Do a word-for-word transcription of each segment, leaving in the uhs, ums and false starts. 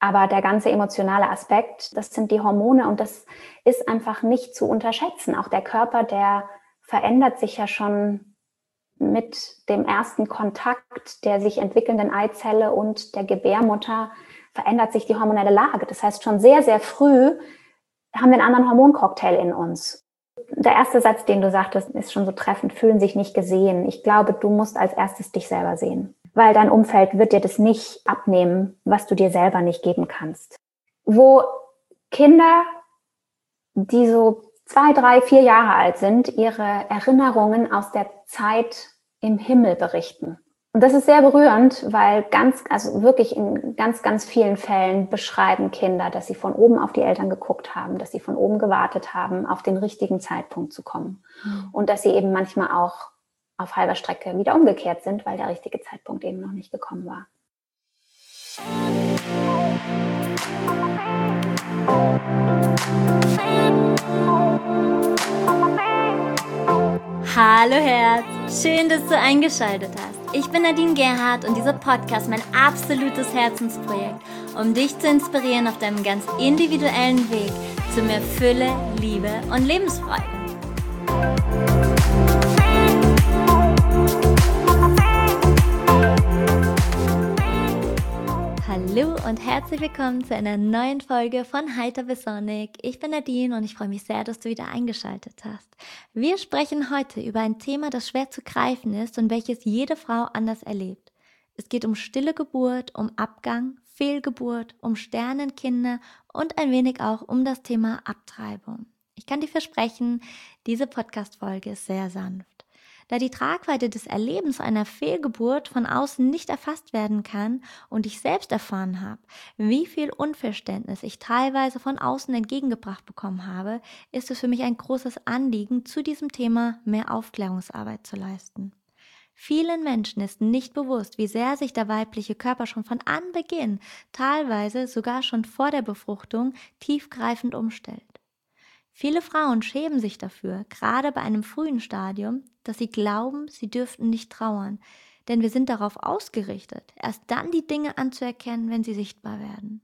Aber der ganze emotionale Aspekt, das sind die Hormone und das ist einfach nicht zu unterschätzen. Auch der Körper, der verändert sich ja schon mit dem ersten Kontakt der sich entwickelnden Eizelle und der Gebärmutter verändert sich die hormonelle Lage. Das heißt, schon sehr, sehr früh haben wir einen anderen Hormoncocktail in uns. Der erste Satz, den du sagtest, ist schon so treffend, fühlen sich nicht gesehen. Ich glaube, du musst als erstes dich selber sehen, weil dein Umfeld wird dir das nicht abnehmen, was du dir selber nicht geben kannst. Wo Kinder, die so zwei, drei, vier Jahre alt sind, ihre Erinnerungen aus der Zeit im Himmel berichten. Und das ist sehr berührend, weil ganz, also wirklich in ganz, ganz vielen Fällen beschreiben Kinder, dass sie von oben auf die Eltern geguckt haben, dass sie von oben gewartet haben, auf den richtigen Zeitpunkt zu kommen. Mhm. Und dass sie eben manchmal auch auf halber Strecke wieder umgekehrt sind, weil der richtige Zeitpunkt eben noch nicht gekommen war. Hallo Herz, schön, dass du eingeschaltet hast. Ich bin Nadine Gerhardt und dieser Podcast ist mein absolutes Herzensprojekt, um dich zu inspirieren auf deinem ganz individuellen Weg zu mehr Fülle, Liebe und Lebensfreude. Hallo und herzlich willkommen zu einer neuen Folge von Heiter bis Sonnig. Ich bin Nadine und ich freue mich sehr, dass du wieder eingeschaltet hast. Wir sprechen heute über ein Thema, das schwer zu greifen ist und welches jede Frau anders erlebt. Es geht um stille Geburt, um Abgang, Fehlgeburt, um Sternenkinder und ein wenig auch um das Thema Abtreibung. Ich kann dir versprechen, diese Podcast-Folge ist sehr sanft. Da die Tragweite des Erlebens einer Fehlgeburt von außen nicht erfasst werden kann und ich selbst erfahren habe, wie viel Unverständnis ich teilweise von außen entgegengebracht bekommen habe, ist es für mich ein großes Anliegen, zu diesem Thema mehr Aufklärungsarbeit zu leisten. Vielen Menschen ist nicht bewusst, wie sehr sich der weibliche Körper schon von Anbeginn, teilweise sogar schon vor der Befruchtung, tiefgreifend umstellt. Viele Frauen schämen sich dafür, gerade bei einem frühen Stadium, dass sie glauben, sie dürften nicht trauern, denn wir sind darauf ausgerichtet, erst dann die Dinge anzuerkennen, wenn sie sichtbar werden.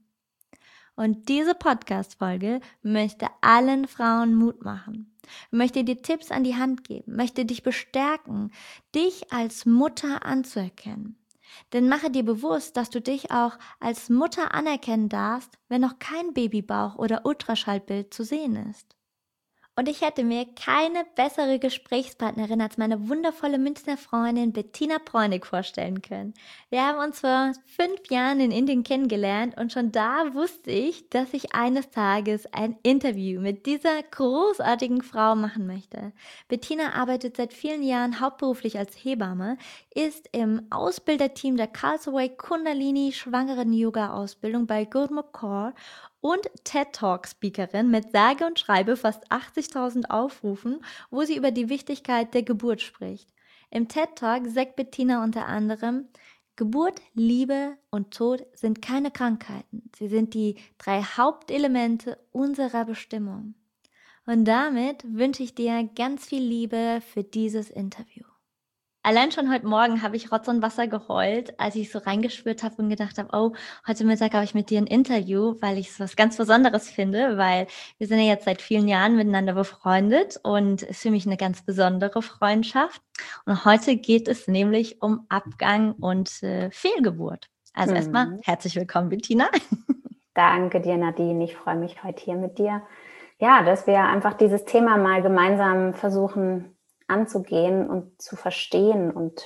Und diese Podcast-Folge möchte allen Frauen Mut machen, möchte dir Tipps an die Hand geben, möchte dich bestärken, dich als Mutter anzuerkennen. Denn mache dir bewusst, dass du dich auch als Mutter anerkennen darfst, wenn noch kein Babybauch oder Ultraschallbild zu sehen ist. Und ich hätte mir keine bessere Gesprächspartnerin als meine wundervolle Münchner Freundin Bettina Bräunig vorstellen können. Wir haben uns vor fünf Jahren in Indien kennengelernt und schon da wusste ich, dass ich eines Tages ein Interview mit dieser großartigen Frau machen möchte. Bettina arbeitet seit vielen Jahren hauptberuflich als Hebamme, ist im Ausbilderteam der Karlsruhe Kundalini Schwangeren Yoga Ausbildung bei Gurmukh Kaur und TED-Talk-Speakerin mit sage und schreibe fast achtzigtausend Aufrufen, wo sie über die Wichtigkeit der Geburt spricht. Im TED-Talk sagt Bettina unter anderem: Geburt, Liebe und Tod sind keine Krankheiten. Sie sind die drei Hauptelemente unserer Bestimmung. Und damit wünsche ich dir ganz viel Liebe für dieses Interview. Allein schon heute Morgen habe ich Rotz und Wasser geheult, als ich so reingespürt habe und gedacht habe, oh, heute Mittag habe ich mit dir ein Interview, weil ich es was ganz Besonderes finde, weil wir sind ja jetzt seit vielen Jahren miteinander befreundet und es ist für mich eine ganz besondere Freundschaft. Und heute geht es nämlich um Abgang und äh, Fehlgeburt. Also mhm. erstmal herzlich willkommen, Bettina. Danke dir, Nadine. Ich freue mich heute hier mit dir. Ja, dass wir einfach dieses Thema mal gemeinsam versuchen anzugehen und zu verstehen und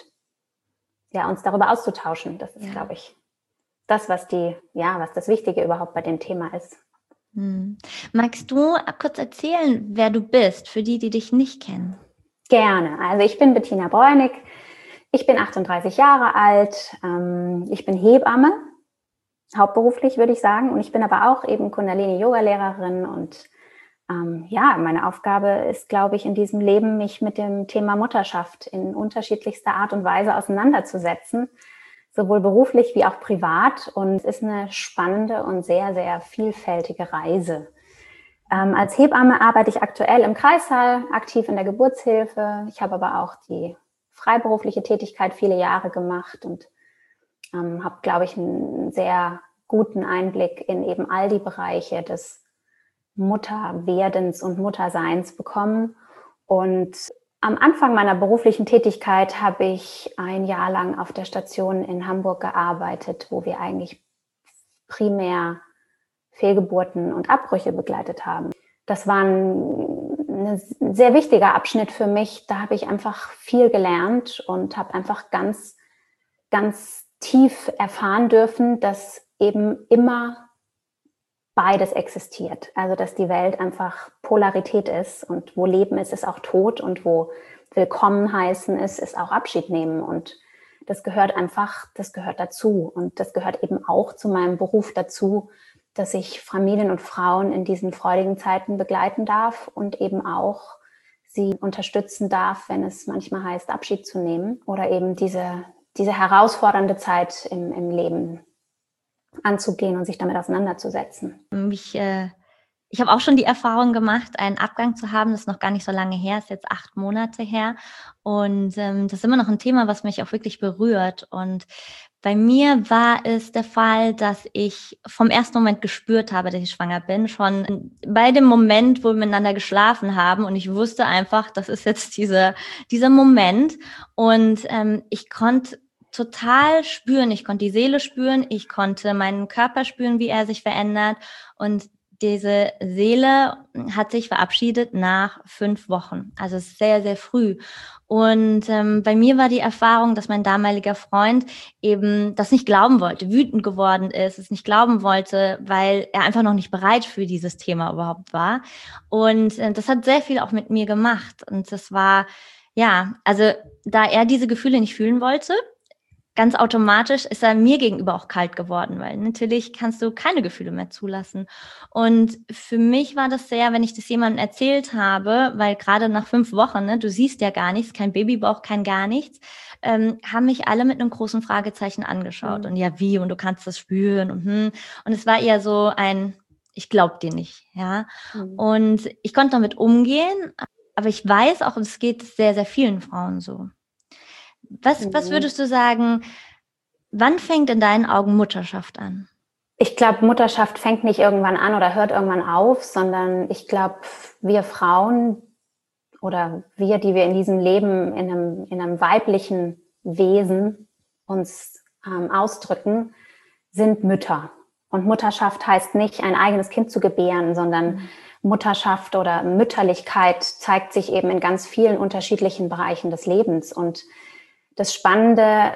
ja, uns darüber auszutauschen. Das ist, ja. glaube ich, das, was die, ja, was das Wichtige überhaupt bei dem Thema ist. Hm. Magst du kurz erzählen, wer du bist, für die, die dich nicht kennen? Gerne. Also ich bin Bettina Bräunig. Ich bin achtunddreißig Jahre alt. Ich bin Hebamme, hauptberuflich würde ich sagen. Und ich bin aber auch eben Kundalini-Yoga-Lehrerin und Ähm, ja, meine Aufgabe ist, glaube ich, in diesem Leben, mich mit dem Thema Mutterschaft in unterschiedlichster Art und Weise auseinanderzusetzen, sowohl beruflich wie auch privat. Und es ist eine spannende und sehr, sehr vielfältige Reise. Ähm, als Hebamme arbeite ich aktuell im Kreissaal, aktiv in der Geburtshilfe. Ich habe aber auch die freiberufliche Tätigkeit viele Jahre gemacht und ähm, habe, glaube ich, ein sehr guten Einblick in eben all die Bereiche des Mutterwerdens und Mutterseins bekommen. Und am Anfang meiner beruflichen Tätigkeit habe ich ein Jahr lang auf der Station in Hamburg gearbeitet, wo wir eigentlich primär Fehlgeburten und Abbrüche begleitet haben. Das war ein, ein sehr wichtiger Abschnitt für mich. Da habe ich einfach viel gelernt und habe einfach ganz, ganz tief erfahren dürfen, dass eben immer beides existiert. Also dass die Welt einfach Polarität ist und wo Leben ist, ist auch Tod und wo Willkommen heißen ist, ist auch Abschied nehmen. Und das gehört einfach, das gehört dazu. Und das gehört eben auch zu meinem Beruf dazu, dass ich Familien und Frauen in diesen freudigen Zeiten begleiten darf und eben auch sie unterstützen darf, wenn es manchmal heißt, Abschied zu nehmen oder eben diese, diese herausfordernde Zeit im, im Leben anzugehen und sich damit auseinanderzusetzen. Ich, äh, ich habe auch schon die Erfahrung gemacht, einen Abgang zu haben. Das ist noch gar nicht so lange her, ist jetzt acht Monate her. Und ähm, das ist immer noch ein Thema, was mich auch wirklich berührt. Und bei mir war es der Fall, dass ich vom ersten Moment gespürt habe, dass ich schwanger bin. Schon bei dem Moment, wo wir miteinander geschlafen haben. Und ich wusste einfach, das ist jetzt diese, dieser Moment. Und ähm, ich konnte total spüren. Ich konnte die Seele spüren. Ich konnte meinen Körper spüren, wie er sich verändert. Und diese Seele hat sich verabschiedet nach fünf Wochen. Also sehr, sehr früh. Und ähm, bei mir war die Erfahrung, dass mein damaliger Freund eben das nicht glauben wollte, wütend geworden ist, es nicht glauben wollte, weil er einfach noch nicht bereit für dieses Thema überhaupt war. Und äh, das hat sehr viel auch mit mir gemacht. Und das war, ja, also da er diese Gefühle nicht fühlen wollte, ganz automatisch ist er mir gegenüber auch kalt geworden, weil natürlich kannst du keine Gefühle mehr zulassen. Und für mich war das sehr, wenn ich das jemandem erzählt habe, weil gerade nach fünf Wochen, ne, du siehst ja gar nichts, kein Babybauch, kein gar nichts, ähm, haben mich alle mit einem großen Fragezeichen angeschaut. Mhm. Und ja, wie? Und du kannst das spüren. Und, hm. und es war eher so ein, ich glaub dir nicht. Ja. Mhm. Und ich konnte damit umgehen, aber ich weiß auch, es geht sehr, sehr vielen Frauen so. Was, was würdest du sagen, wann fängt in deinen Augen Mutterschaft an? Ich glaube, Mutterschaft fängt nicht irgendwann an oder hört irgendwann auf, sondern ich glaube, wir Frauen oder wir, die wir in diesem Leben in einem, in einem weiblichen Wesen uns ähm, ausdrücken, sind Mütter. Und Mutterschaft heißt nicht, ein eigenes Kind zu gebären, sondern mhm. Mutterschaft oder Mütterlichkeit zeigt sich eben in ganz vielen unterschiedlichen Bereichen des Lebens. Und das Spannende,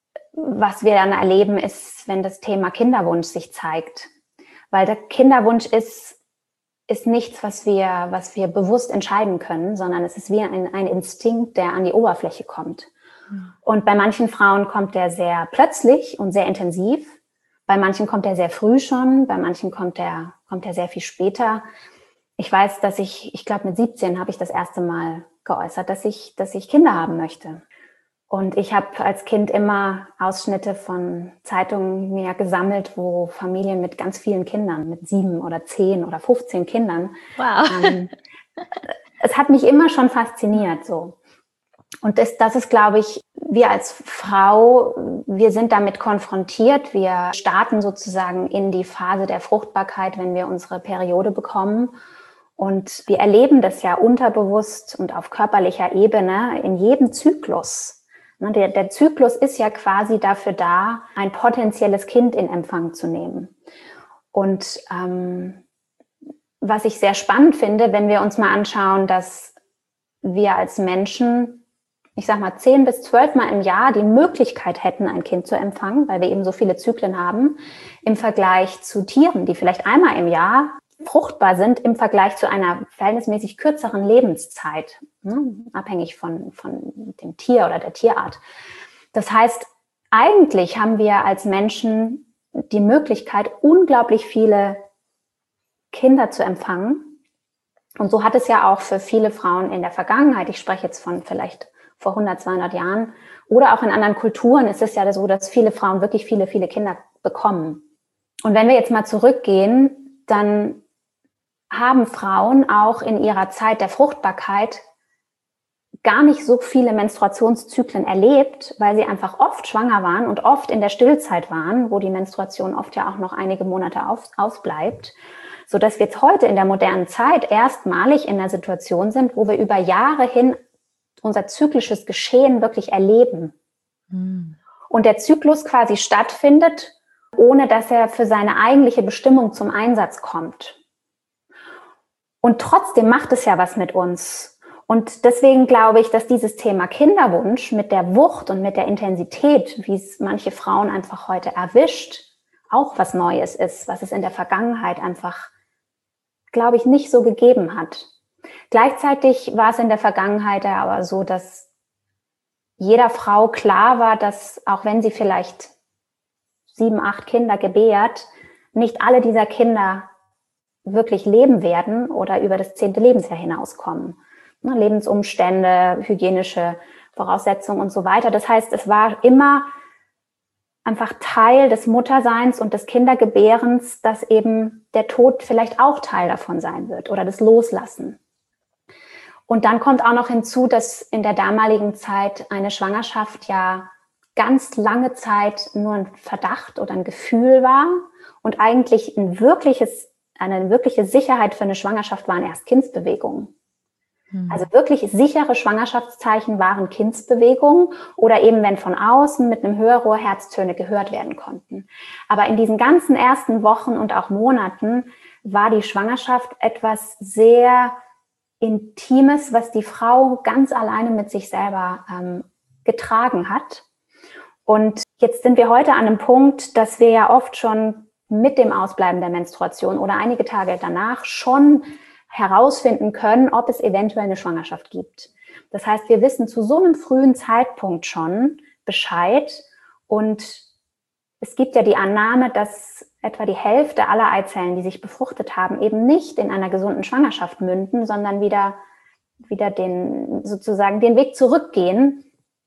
was wir dann erleben, ist, wenn das Thema Kinderwunsch sich zeigt. Weil der Kinderwunsch ist, ist nichts, was wir, was wir bewusst entscheiden können, sondern es ist wie ein, ein Instinkt, der an die Oberfläche kommt. Mhm. Und bei manchen Frauen kommt der sehr plötzlich und sehr intensiv. Bei manchen kommt er sehr früh schon, bei manchen kommt er, kommt er sehr viel später. Ich weiß, dass ich, ich glaube mit siebzehn habe ich das erste Mal geäußert, dass ich, dass ich Kinder haben möchte. Und ich habe als Kind immer Ausschnitte von Zeitungen mir gesammelt, wo Familien mit ganz vielen Kindern, mit sieben oder zehn oder fünfzehn Kindern. Wow. Ähm, es hat mich immer schon fasziniert, so. Und das, das ist, glaube ich, wir als Frau, wir sind damit konfrontiert. Wir starten sozusagen in die Phase der Fruchtbarkeit, wenn wir unsere Periode bekommen. Und wir erleben das ja unterbewusst und auf körperlicher Ebene in jedem Zyklus. Der, der Zyklus ist ja quasi dafür da, ein potenzielles Kind in Empfang zu nehmen. Und ähm, was ich sehr spannend finde, wenn wir uns mal anschauen, dass wir als Menschen, ich sag mal, zehn bis zwölf Mal im Jahr die Möglichkeit hätten, ein Kind zu empfangen, weil wir eben so viele Zyklen haben, im Vergleich zu Tieren, die vielleicht einmal im Jahr fruchtbar sind im Vergleich zu einer verhältnismäßig kürzeren Lebenszeit, ne, abhängig von, von dem Tier oder der Tierart. Das heißt, eigentlich haben wir als Menschen die Möglichkeit, unglaublich viele Kinder zu empfangen. Und so hat es ja auch für viele Frauen in der Vergangenheit, ich spreche jetzt von vielleicht vor hundert, zweihundert Jahren, oder auch in anderen Kulturen ist es ja so, dass viele Frauen wirklich viele, viele Kinder bekommen. Und wenn wir jetzt mal zurückgehen, dann haben Frauen auch in ihrer Zeit der Fruchtbarkeit gar nicht so viele Menstruationszyklen erlebt, weil sie einfach oft schwanger waren und oft in der Stillzeit waren, wo die Menstruation oft ja auch noch einige Monate aus, ausbleibt, sodass wir jetzt heute in der modernen Zeit erstmalig in einer Situation sind, wo wir über Jahre hin unser zyklisches Geschehen wirklich erleben. Mhm. Und der Zyklus quasi stattfindet, ohne dass er für seine eigentliche Bestimmung zum Einsatz kommt. Und trotzdem macht es ja was mit uns. Und deswegen glaube ich, dass dieses Thema Kinderwunsch mit der Wucht und mit der Intensität, wie es manche Frauen einfach heute erwischt, auch was Neues ist, was es in der Vergangenheit einfach, glaube ich, nicht so gegeben hat. Gleichzeitig war es in der Vergangenheit aber so, dass jeder Frau klar war, dass auch wenn sie vielleicht sieben, acht Kinder gebärt, nicht alle dieser Kinder wirklich leben werden oder über das zehnte Lebensjahr hinauskommen. Lebensumstände, hygienische Voraussetzungen und so weiter. Das heißt, es war immer einfach Teil des Mutterseins und des Kindergebärens, dass eben der Tod vielleicht auch Teil davon sein wird oder das Loslassen. Und dann kommt auch noch hinzu, dass in der damaligen Zeit eine Schwangerschaft ja ganz lange Zeit nur ein Verdacht oder ein Gefühl war und eigentlich ein wirkliches, eine wirkliche Sicherheit für eine Schwangerschaft waren erst Kindsbewegungen. Also wirklich sichere Schwangerschaftszeichen waren Kindsbewegungen oder eben wenn von außen mit einem Hörrohr Herztöne gehört werden konnten. Aber in diesen ganzen ersten Wochen und auch Monaten war die Schwangerschaft etwas sehr Intimes, was die Frau ganz alleine mit sich selber ähm, getragen hat. Und jetzt sind wir heute an einem Punkt, dass wir ja oft schon mit dem Ausbleiben der Menstruation oder einige Tage danach schon herausfinden können, ob es eventuell eine Schwangerschaft gibt. Das heißt, wir wissen zu so einem frühen Zeitpunkt schon Bescheid und es gibt ja die Annahme, dass etwa die Hälfte aller Eizellen, die sich befruchtet haben, eben nicht in einer gesunden Schwangerschaft münden, sondern wieder, wieder den, sozusagen den Weg zurückgehen.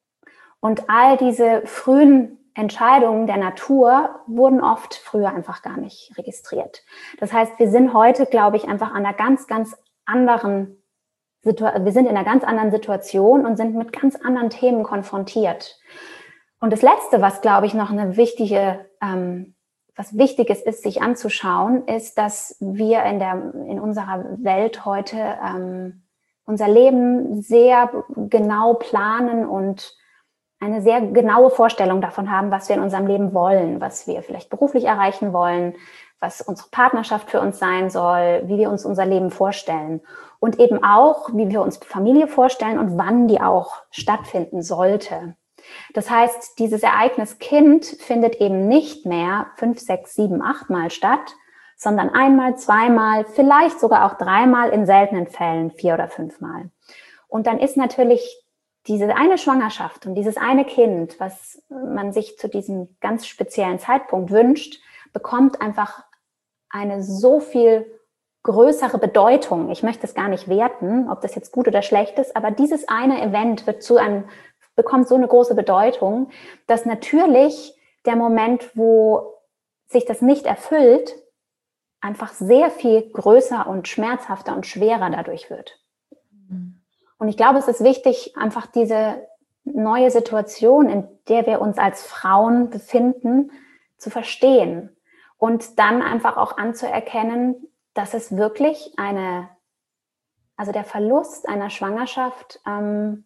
Und all diese frühen Entscheidungen der Natur wurden oft früher einfach gar nicht registriert. Das heißt, wir sind heute, glaube ich, einfach an einer ganz, ganz anderen Situation, wir sind in einer ganz anderen Situation und sind mit ganz anderen Themen konfrontiert. Und das Letzte, was, glaube ich, noch eine wichtige, ähm, was Wichtiges ist, sich anzuschauen, ist, dass wir in der, in unserer Welt heute ähm, unser Leben sehr genau planen und eine sehr genaue Vorstellung davon haben, was wir in unserem Leben wollen, was wir vielleicht beruflich erreichen wollen, was unsere Partnerschaft für uns sein soll, wie wir uns unser Leben vorstellen und eben auch, wie wir uns Familie vorstellen und wann die auch stattfinden sollte. Das heißt, dieses Ereignis Kind findet eben nicht mehr fünf, sechs, sieben, acht Mal statt, sondern einmal, zweimal, vielleicht sogar auch dreimal, in seltenen Fällen vier oder fünfmal. Und dann ist natürlich diese eine Schwangerschaft und dieses eine Kind, was man sich zu diesem ganz speziellen Zeitpunkt wünscht, bekommt einfach eine so viel größere Bedeutung. Ich möchte es gar nicht werten, ob das jetzt gut oder schlecht ist, aber dieses eine Event wird zu einem, bekommt so eine große Bedeutung, dass natürlich der Moment, wo sich das nicht erfüllt, einfach sehr viel größer und schmerzhafter und schwerer dadurch wird. Und ich glaube, es ist wichtig, einfach diese neue Situation, in der wir uns als Frauen befinden, zu verstehen und dann einfach auch anzuerkennen, dass es wirklich eine, also der Verlust einer Schwangerschaft ähm,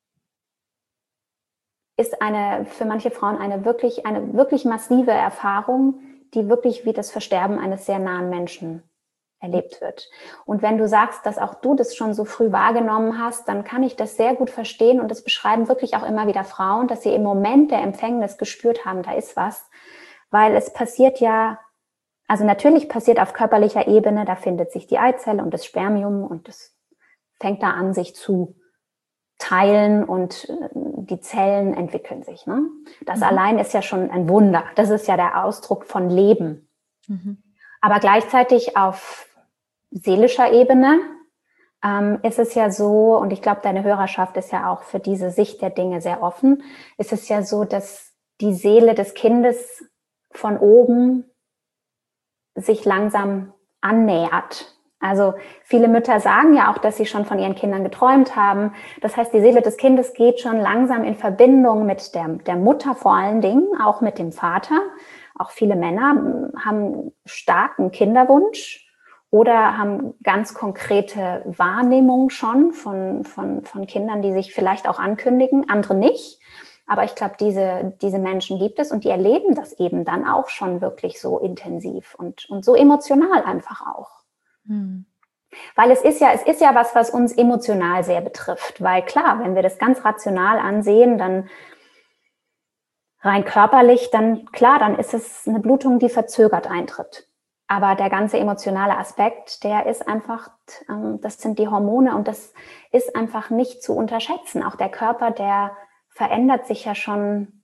ist eine, für manche Frauen eine wirklich, eine wirklich massive Erfahrung, die wirklich wie das Versterben eines sehr nahen Menschen erlebt wird. Und wenn du sagst, dass auch du das schon so früh wahrgenommen hast, dann kann ich das sehr gut verstehen und das beschreiben wirklich auch immer wieder Frauen, dass sie im Moment der Empfängnis gespürt haben, da ist was, weil es passiert ja, also natürlich passiert auf körperlicher Ebene, da findet sich die Eizelle und das Spermium und das fängt da an, sich zu teilen und die Zellen entwickeln sich. Ne? Das mhm. allein ist ja schon ein Wunder. Das ist ja der Ausdruck von Leben. Mhm. Aber gleichzeitig auf seelischer Ebene ähm, ist es ja so, und ich glaube, deine Hörerschaft ist ja auch für diese Sicht der Dinge sehr offen, ist es ja so, dass die Seele des Kindes von oben sich langsam annähert Also viele Mütter sagen ja auch, dass sie schon von ihren Kindern geträumt haben. Das heißt, die Seele des Kindes geht schon langsam in Verbindung mit der, der Mutter vor allen Dingen, auch mit dem Vater. Auch viele Männer haben starken Kinderwunsch oder haben ganz konkrete Wahrnehmungen schon von, von, von Kindern, die sich vielleicht auch ankündigen, andere nicht. Aber ich glaube, diese, diese Menschen gibt es und die erleben das eben dann auch schon wirklich so intensiv und, und so emotional einfach auch. Hm. Weil es ist ja, es ist ja was, was uns emotional sehr betrifft. Weil klar, wenn wir das ganz rational ansehen, dann rein körperlich, dann klar, dann ist es eine Blutung, die verzögert eintritt. Aber der ganze emotionale Aspekt, der ist einfach, das sind die Hormone und das ist einfach nicht zu unterschätzen. Auch der Körper, der verändert sich ja schon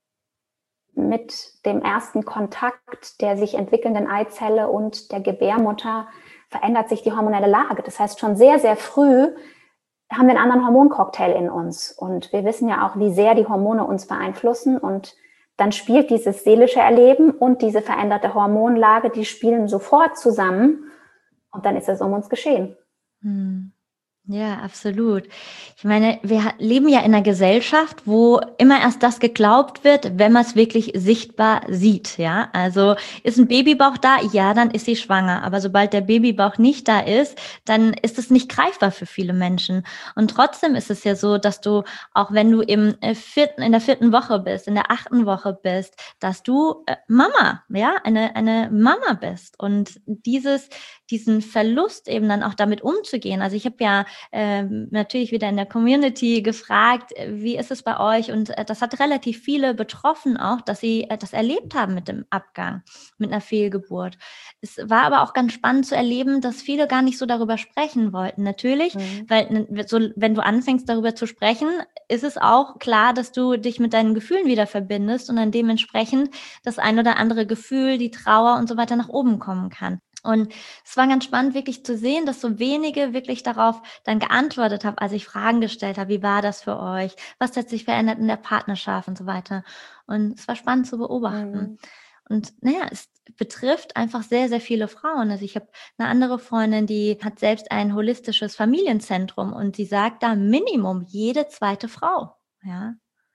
mit dem ersten Kontakt der sich entwickelnden Eizelle und der Gebärmutter verändert sich die hormonelle Lage. Das heißt, schon sehr, sehr früh haben wir einen anderen Hormoncocktail in uns. Und wir wissen ja auch, wie sehr die Hormone uns beeinflussen. Und dann spielt dieses seelische Erleben und diese veränderte Hormonlage, die spielen sofort zusammen. Und dann ist es um uns geschehen. Hm. Ja, absolut. Ich meine, wir leben ja in einer Gesellschaft, wo immer erst das geglaubt wird, wenn man es wirklich sichtbar sieht, ja. Also ist ein Babybauch da? Ja, dann ist sie schwanger. Aber sobald der Babybauch nicht da ist, dann ist es nicht greifbar für viele Menschen. Und trotzdem ist es ja so, dass du, auch wenn du im vierten, in der vierten Woche bist, in der achten Woche bist, dass du äh, Mama, ja, eine, eine Mama bist. Und dieses, diesen Verlust eben dann auch damit umzugehen. Also ich habe ja Ähm, natürlich wieder in der Community gefragt, wie ist es bei euch? Und äh, das hat relativ viele betroffen auch, dass sie äh, das erlebt haben mit dem Abgang, mit einer Fehlgeburt. Es war aber auch ganz spannend zu erleben, dass viele gar nicht so darüber sprechen wollten. Natürlich, mhm. weil so, wenn du anfängst darüber zu sprechen, ist es auch klar, dass du dich mit deinen Gefühlen wieder verbindest und dann dementsprechend das ein oder andere Gefühl, die Trauer und so weiter nach oben kommen kann. Und es war ganz spannend, wirklich zu sehen, dass so wenige wirklich darauf dann geantwortet haben, als ich Fragen gestellt habe, wie war das für euch? Was hat sich verändert in der Partnerschaft und so weiter? Und es war spannend zu beobachten. Mhm. Und naja, es betrifft einfach sehr, sehr viele Frauen. Also ich habe eine andere Freundin, die hat selbst ein holistisches Familienzentrum und sie sagt da Minimum jede zweite Frau, ja.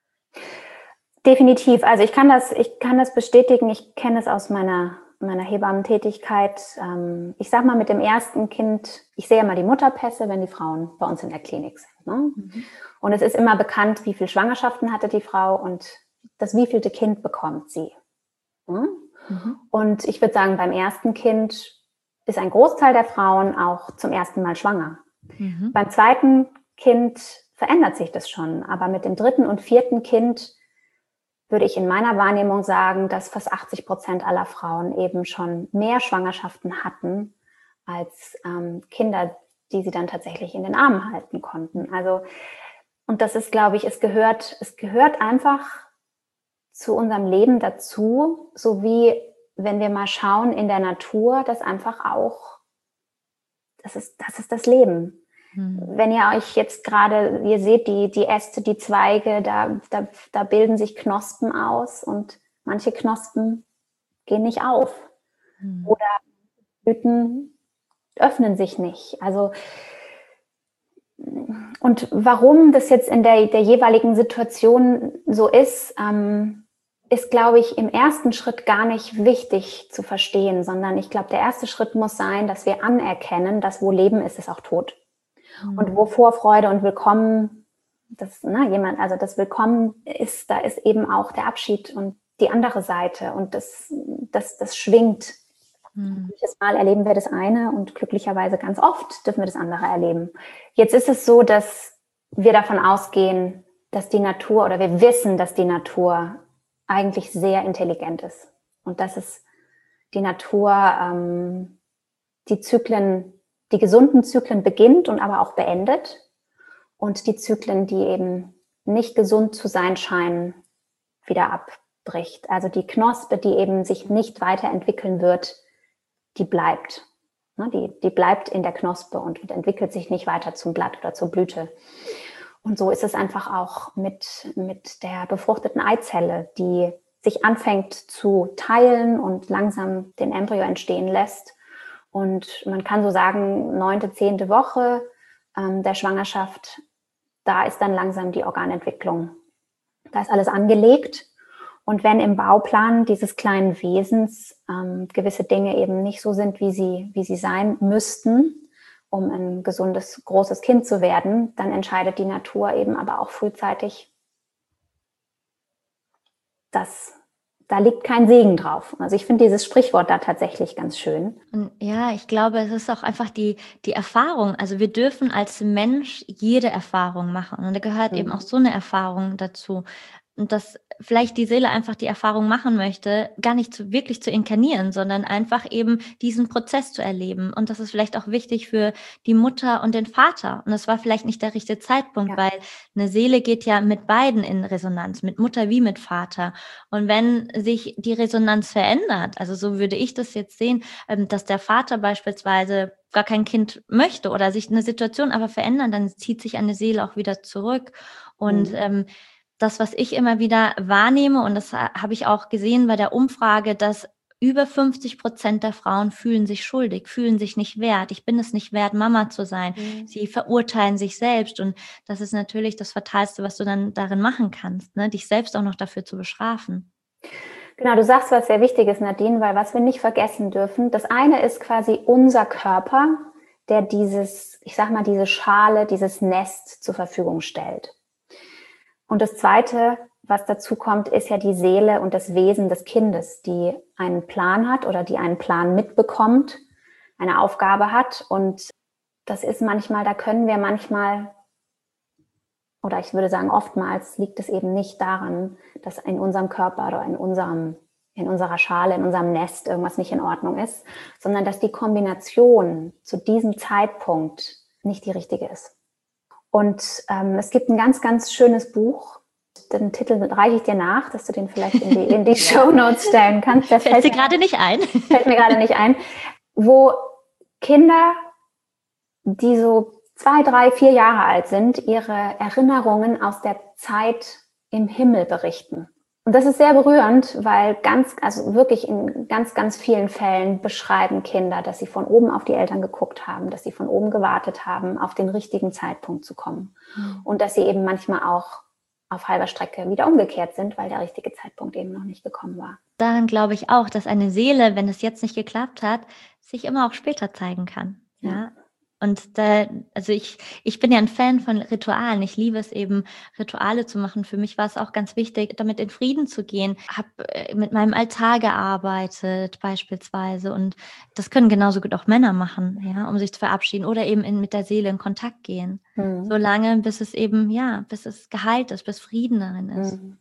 Definitiv. Also ich kann das, ich kann das bestätigen. Ich kenne es aus meiner meiner Hebammentätigkeit. Ich sage mal, mit dem ersten Kind, ich sehe mal die Mutterpässe, wenn die Frauen bei uns in der Klinik sind. Ne? Mhm. Und es ist immer bekannt, wie viele Schwangerschaften hatte die Frau und das wievielte Kind bekommt sie. Ne? Mhm. Und ich würde sagen, beim ersten Kind ist ein Großteil der Frauen auch zum ersten Mal schwanger. Mhm. Beim zweiten Kind verändert sich das schon, aber mit dem dritten und vierten Kind würde ich in meiner Wahrnehmung sagen, dass fast achtzig Prozent aller Frauen eben schon mehr Schwangerschaften hatten als ähm, Kinder, die sie dann tatsächlich in den Armen halten konnten. Also, und das ist, glaube ich, es gehört, es gehört einfach zu unserem Leben dazu, so wie wenn wir mal schauen in der Natur, das einfach auch, das ist, das ist das Leben. Wenn ihr euch jetzt gerade, ihr seht die, die Äste, die Zweige, da, da, da bilden sich Knospen aus und manche Knospen gehen nicht auf. Mhm. Oder Blüten öffnen sich nicht. Also, und warum das jetzt in der, der jeweiligen Situation so ist, ähm, ist, glaube ich, im ersten Schritt gar nicht wichtig zu verstehen, sondern ich glaube, der erste Schritt muss sein, dass wir anerkennen, dass wo Leben ist, ist auch Tod. Und wo Vorfreude und Willkommen, das, na, jemand, also das Willkommen ist, da ist eben auch der Abschied und die andere Seite und das, das, das schwingt. Mhm. Jedes Mal erleben wir das eine und glücklicherweise ganz oft dürfen wir das andere erleben. Jetzt ist es so, dass wir davon ausgehen, dass die Natur oder wir wissen, dass die Natur eigentlich sehr intelligent ist und dass es die Natur ähm, die Zyklen die gesunden Zyklen beginnt und aber auch beendet und die Zyklen, die eben nicht gesund zu sein scheinen, wieder abbricht. Also die Knospe, die eben sich nicht weiterentwickeln wird, die bleibt. Die, die bleibt in der Knospe und entwickelt sich nicht weiter zum Blatt oder zur Blüte. Und so ist es einfach auch mit, mit der befruchteten Eizelle, die sich anfängt zu teilen und langsam den Embryo entstehen lässt. Und man kann so sagen, neunte, zehnte Woche ähm, der Schwangerschaft, da ist dann langsam die Organentwicklung. Da ist alles angelegt. Und wenn im Bauplan dieses kleinen Wesens ähm, gewisse Dinge eben nicht so sind, wie sie, wie sie sein müssten, um ein gesundes, großes Kind zu werden, dann entscheidet die Natur eben aber auch frühzeitig, dass da liegt kein Segen drauf. Also ich finde dieses Sprichwort da tatsächlich ganz schön. Und ja, ich glaube, es ist auch einfach die, die Erfahrung. Also wir dürfen als Mensch jede Erfahrung machen. Und da gehört mhm. eben auch so eine Erfahrung dazu. Und dass vielleicht die Seele einfach die Erfahrung machen möchte, gar nicht zu, wirklich zu inkarnieren, sondern einfach eben diesen Prozess zu erleben. Und das ist vielleicht auch wichtig für die Mutter und den Vater. Und das war vielleicht nicht der richtige Zeitpunkt, ja. weil eine Seele geht ja mit beiden in Resonanz, mit Mutter wie mit Vater. Und wenn sich die Resonanz verändert, also so würde ich das jetzt sehen, dass der Vater beispielsweise gar kein Kind möchte oder sich eine Situation aber verändert, dann zieht sich eine Seele auch wieder zurück. Und mhm. ähm, das, was ich immer wieder wahrnehme, und das habe ich auch gesehen bei der Umfrage, dass über fünfzig Prozent der Frauen fühlen sich schuldig, fühlen sich nicht wert. Ich bin es nicht wert, Mama zu sein. Mhm. Sie verurteilen sich selbst. Und das ist natürlich das Fatalste, was du dann darin machen kannst, ne? Dich selbst auch noch dafür zu bestrafen. Genau, du sagst was sehr Wichtiges, Nadine, weil was wir nicht vergessen dürfen, das eine ist quasi unser Körper, der dieses, ich sag mal, diese Schale, dieses Nest zur Verfügung stellt. Und das Zweite, was dazu kommt, ist ja die Seele und das Wesen des Kindes, die einen Plan hat oder die einen Plan mitbekommt, eine Aufgabe hat. Und das ist manchmal, da können wir manchmal, oder ich würde sagen oftmals, liegt es eben nicht daran, dass in unserem Körper oder in unserem, in unserer Schale, in unserem Nest irgendwas nicht in Ordnung ist, sondern dass die Kombination zu diesem Zeitpunkt nicht die richtige ist. Und ähm, es gibt ein ganz, ganz schönes Buch. Den Titel reiche ich dir nach, dass du den vielleicht in die, in die Shownotes stellen kannst. Das fällt dir gerade nicht ein. Fällt mir gerade nicht ein. Wo Kinder, die so zwei, drei, vier Jahre alt sind, ihre Erinnerungen aus der Zeit im Himmel berichten. Und das ist sehr berührend, weil ganz, also wirklich in ganz, ganz vielen Fällen beschreiben Kinder, dass sie von oben auf die Eltern geguckt haben, dass sie von oben gewartet haben, auf den richtigen Zeitpunkt zu kommen. Mhm. Und dass sie eben manchmal auch auf halber Strecke wieder umgekehrt sind, weil der richtige Zeitpunkt eben noch nicht gekommen war. Daran glaube ich auch, dass eine Seele, wenn es jetzt nicht geklappt hat, sich immer auch später zeigen kann. Ja. ja? Und da, also ich, ich bin ja ein Fan von Ritualen. Ich liebe es eben, Rituale zu machen. Für mich war es auch ganz wichtig, damit in Frieden zu gehen. Habe mit meinem Altar gearbeitet beispielsweise. Und das können genauso gut auch Männer machen, ja, um sich zu verabschieden oder eben in, mit der Seele in Kontakt gehen. Mhm. So lange, bis es eben, ja, bis es geheilt ist, bis Frieden darin ist. Mhm.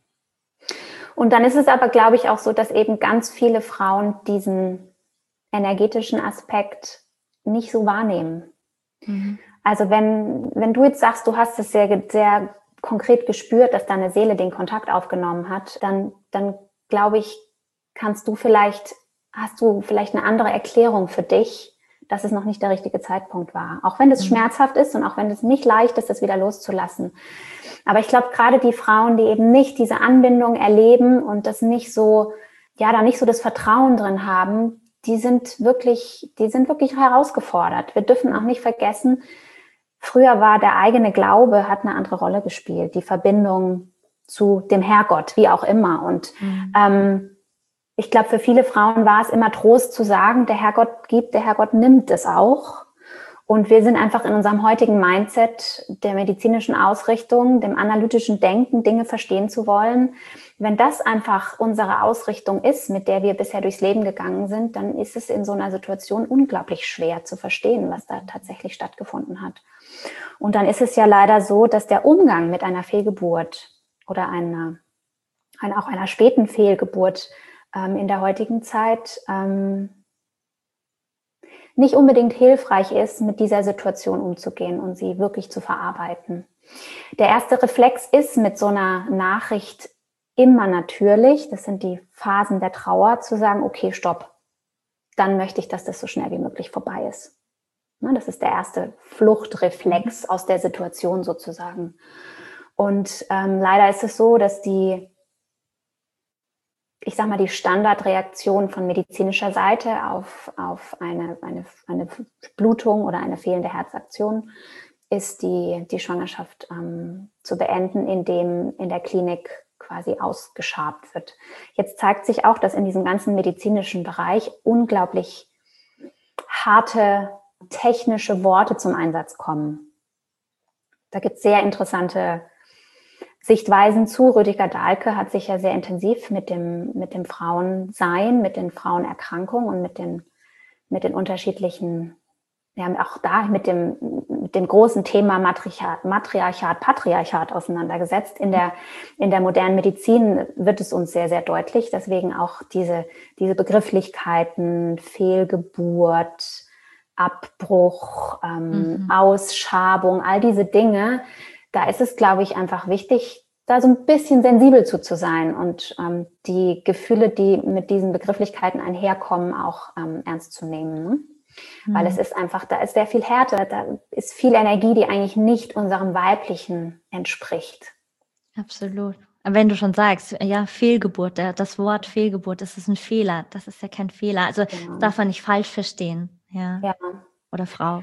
Und dann ist es aber, glaube ich, auch so, dass eben ganz viele Frauen diesen energetischen Aspekt nicht so wahrnehmen. Mhm. Also wenn, wenn du jetzt sagst, du hast es sehr, sehr konkret gespürt, dass deine Seele den Kontakt aufgenommen hat, dann, dann glaube ich, kannst du vielleicht, hast du vielleicht eine andere Erklärung für dich, dass es noch nicht der richtige Zeitpunkt war. Auch wenn es mhm. schmerzhaft ist und auch wenn es nicht leicht ist, das wieder loszulassen. Aber ich glaube, gerade die Frauen, die eben nicht diese Anbindung erleben und das nicht so, ja, da nicht so das Vertrauen drin haben, die sind wirklich, die sind wirklich herausgefordert. Wir dürfen auch nicht vergessen, früher war der eigene Glaube, hat eine andere Rolle gespielt. Die Verbindung zu dem Herrgott, wie auch immer. Und mhm. ähm, ich glaube, für viele Frauen war es immer Trost zu sagen, der Herrgott gibt, der Herrgott nimmt es auch. Und wir sind einfach in unserem heutigen Mindset der medizinischen Ausrichtung, dem analytischen Denken, Dinge verstehen zu wollen. Wenn das einfach unsere Ausrichtung ist, mit der wir bisher durchs Leben gegangen sind, dann ist es in so einer Situation unglaublich schwer zu verstehen, was da tatsächlich stattgefunden hat. Und dann ist es ja leider so, dass der Umgang mit einer Fehlgeburt oder einer, einer auch einer späten Fehlgeburt ähm, in der heutigen Zeit ähm, nicht unbedingt hilfreich ist, mit dieser Situation umzugehen und sie wirklich zu verarbeiten. Der erste Reflex ist mit so einer Nachricht immer natürlich, das sind die Phasen der Trauer, zu sagen, okay, stopp, dann möchte ich, dass das so schnell wie möglich vorbei ist. Das ist der erste Fluchtreflex aus der Situation sozusagen. Und ähm, leider ist es so, dass die ich sag mal, die Standardreaktion von medizinischer Seite auf, auf eine, eine, eine Blutung oder eine fehlende Herzaktion ist, die, die Schwangerschaft ähm, zu beenden, indem in der Klinik quasi ausgeschabt wird. Jetzt zeigt sich auch, dass in diesem ganzen medizinischen Bereich unglaublich harte technische Worte zum Einsatz kommen. Da gibt es sehr interessante Sichtweisen zu. Rüdiger Dahlke hat sich ja sehr intensiv mit dem, mit dem Frauensein, mit den Frauenerkrankungen und mit den, mit den unterschiedlichen, ja, auch da mit dem, mit dem großen Thema Matriarchat, Matriarchat, Patriarchat auseinandergesetzt. In der, in der modernen Medizin wird es uns sehr, sehr deutlich. Deswegen auch diese, diese Begrifflichkeiten, Fehlgeburt, Abbruch, ähm, mhm. Ausschabung, all diese Dinge. Da ist es, glaube ich, einfach wichtig, da so ein bisschen sensibel zu, zu sein und ähm, die Gefühle, die mit diesen Begrifflichkeiten einherkommen, auch ähm, ernst zu nehmen. Ne? Mhm. Weil es ist einfach, da ist sehr viel Härte, da ist viel Energie, die eigentlich nicht unserem Weiblichen entspricht. Absolut. Aber wenn du schon sagst, ja, Fehlgeburt, das Wort Fehlgeburt, das ist ein Fehler, das ist ja kein Fehler. Also genau. Das darf man nicht falsch verstehen. Ja. ja. Oder Frau.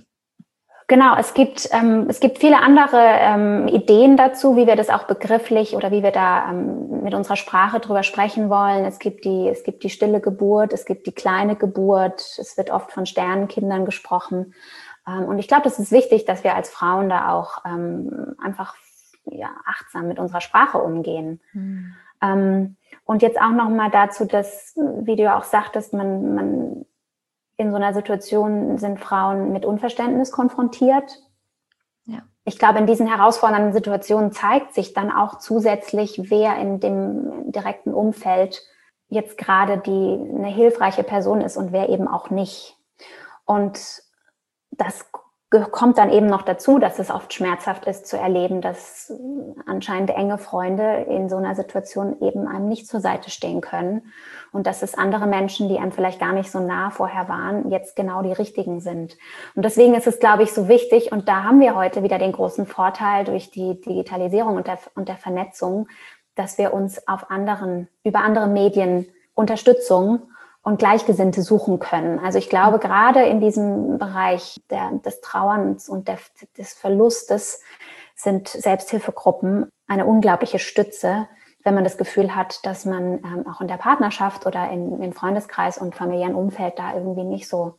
Genau, es gibt, ähm, es gibt viele andere ähm, Ideen dazu, wie wir das auch begrifflich oder wie wir da ähm, mit unserer Sprache drüber sprechen wollen. Es gibt die, es gibt die stille Geburt, es gibt die kleine Geburt, es wird oft von Sternenkindern gesprochen. Ähm, und ich glaube, das ist wichtig, dass wir als Frauen da auch ähm, einfach ja, achtsam mit unserer Sprache umgehen. Mhm. Ähm, und jetzt auch nochmal dazu, dass, wie du ja auch sagtest, man, man in so einer Situation sind Frauen mit Unverständnis konfrontiert. Ja. Ich glaube, in diesen herausfordernden Situationen zeigt sich dann auch zusätzlich, wer in dem direkten Umfeld jetzt gerade die eine hilfreiche Person ist und wer eben auch nicht. Und das kommt dann eben noch dazu, dass es oft schmerzhaft ist zu erleben, dass anscheinend enge Freunde in so einer Situation eben einem nicht zur Seite stehen können und dass es andere Menschen, die einem vielleicht gar nicht so nah vorher waren, jetzt genau die richtigen sind. Und deswegen ist es, glaube ich, so wichtig, und da haben wir heute wieder den großen Vorteil durch die Digitalisierung und der, und der Vernetzung, dass wir uns auf anderen, über andere Medien Unterstützung und Gleichgesinnte suchen können. Also ich glaube, gerade in diesem Bereich der, des Trauerns und der, des Verlustes sind Selbsthilfegruppen eine unglaubliche Stütze, wenn man das Gefühl hat, dass man ähm, auch in der Partnerschaft oder in, im Freundeskreis und familiären Umfeld da irgendwie nicht so,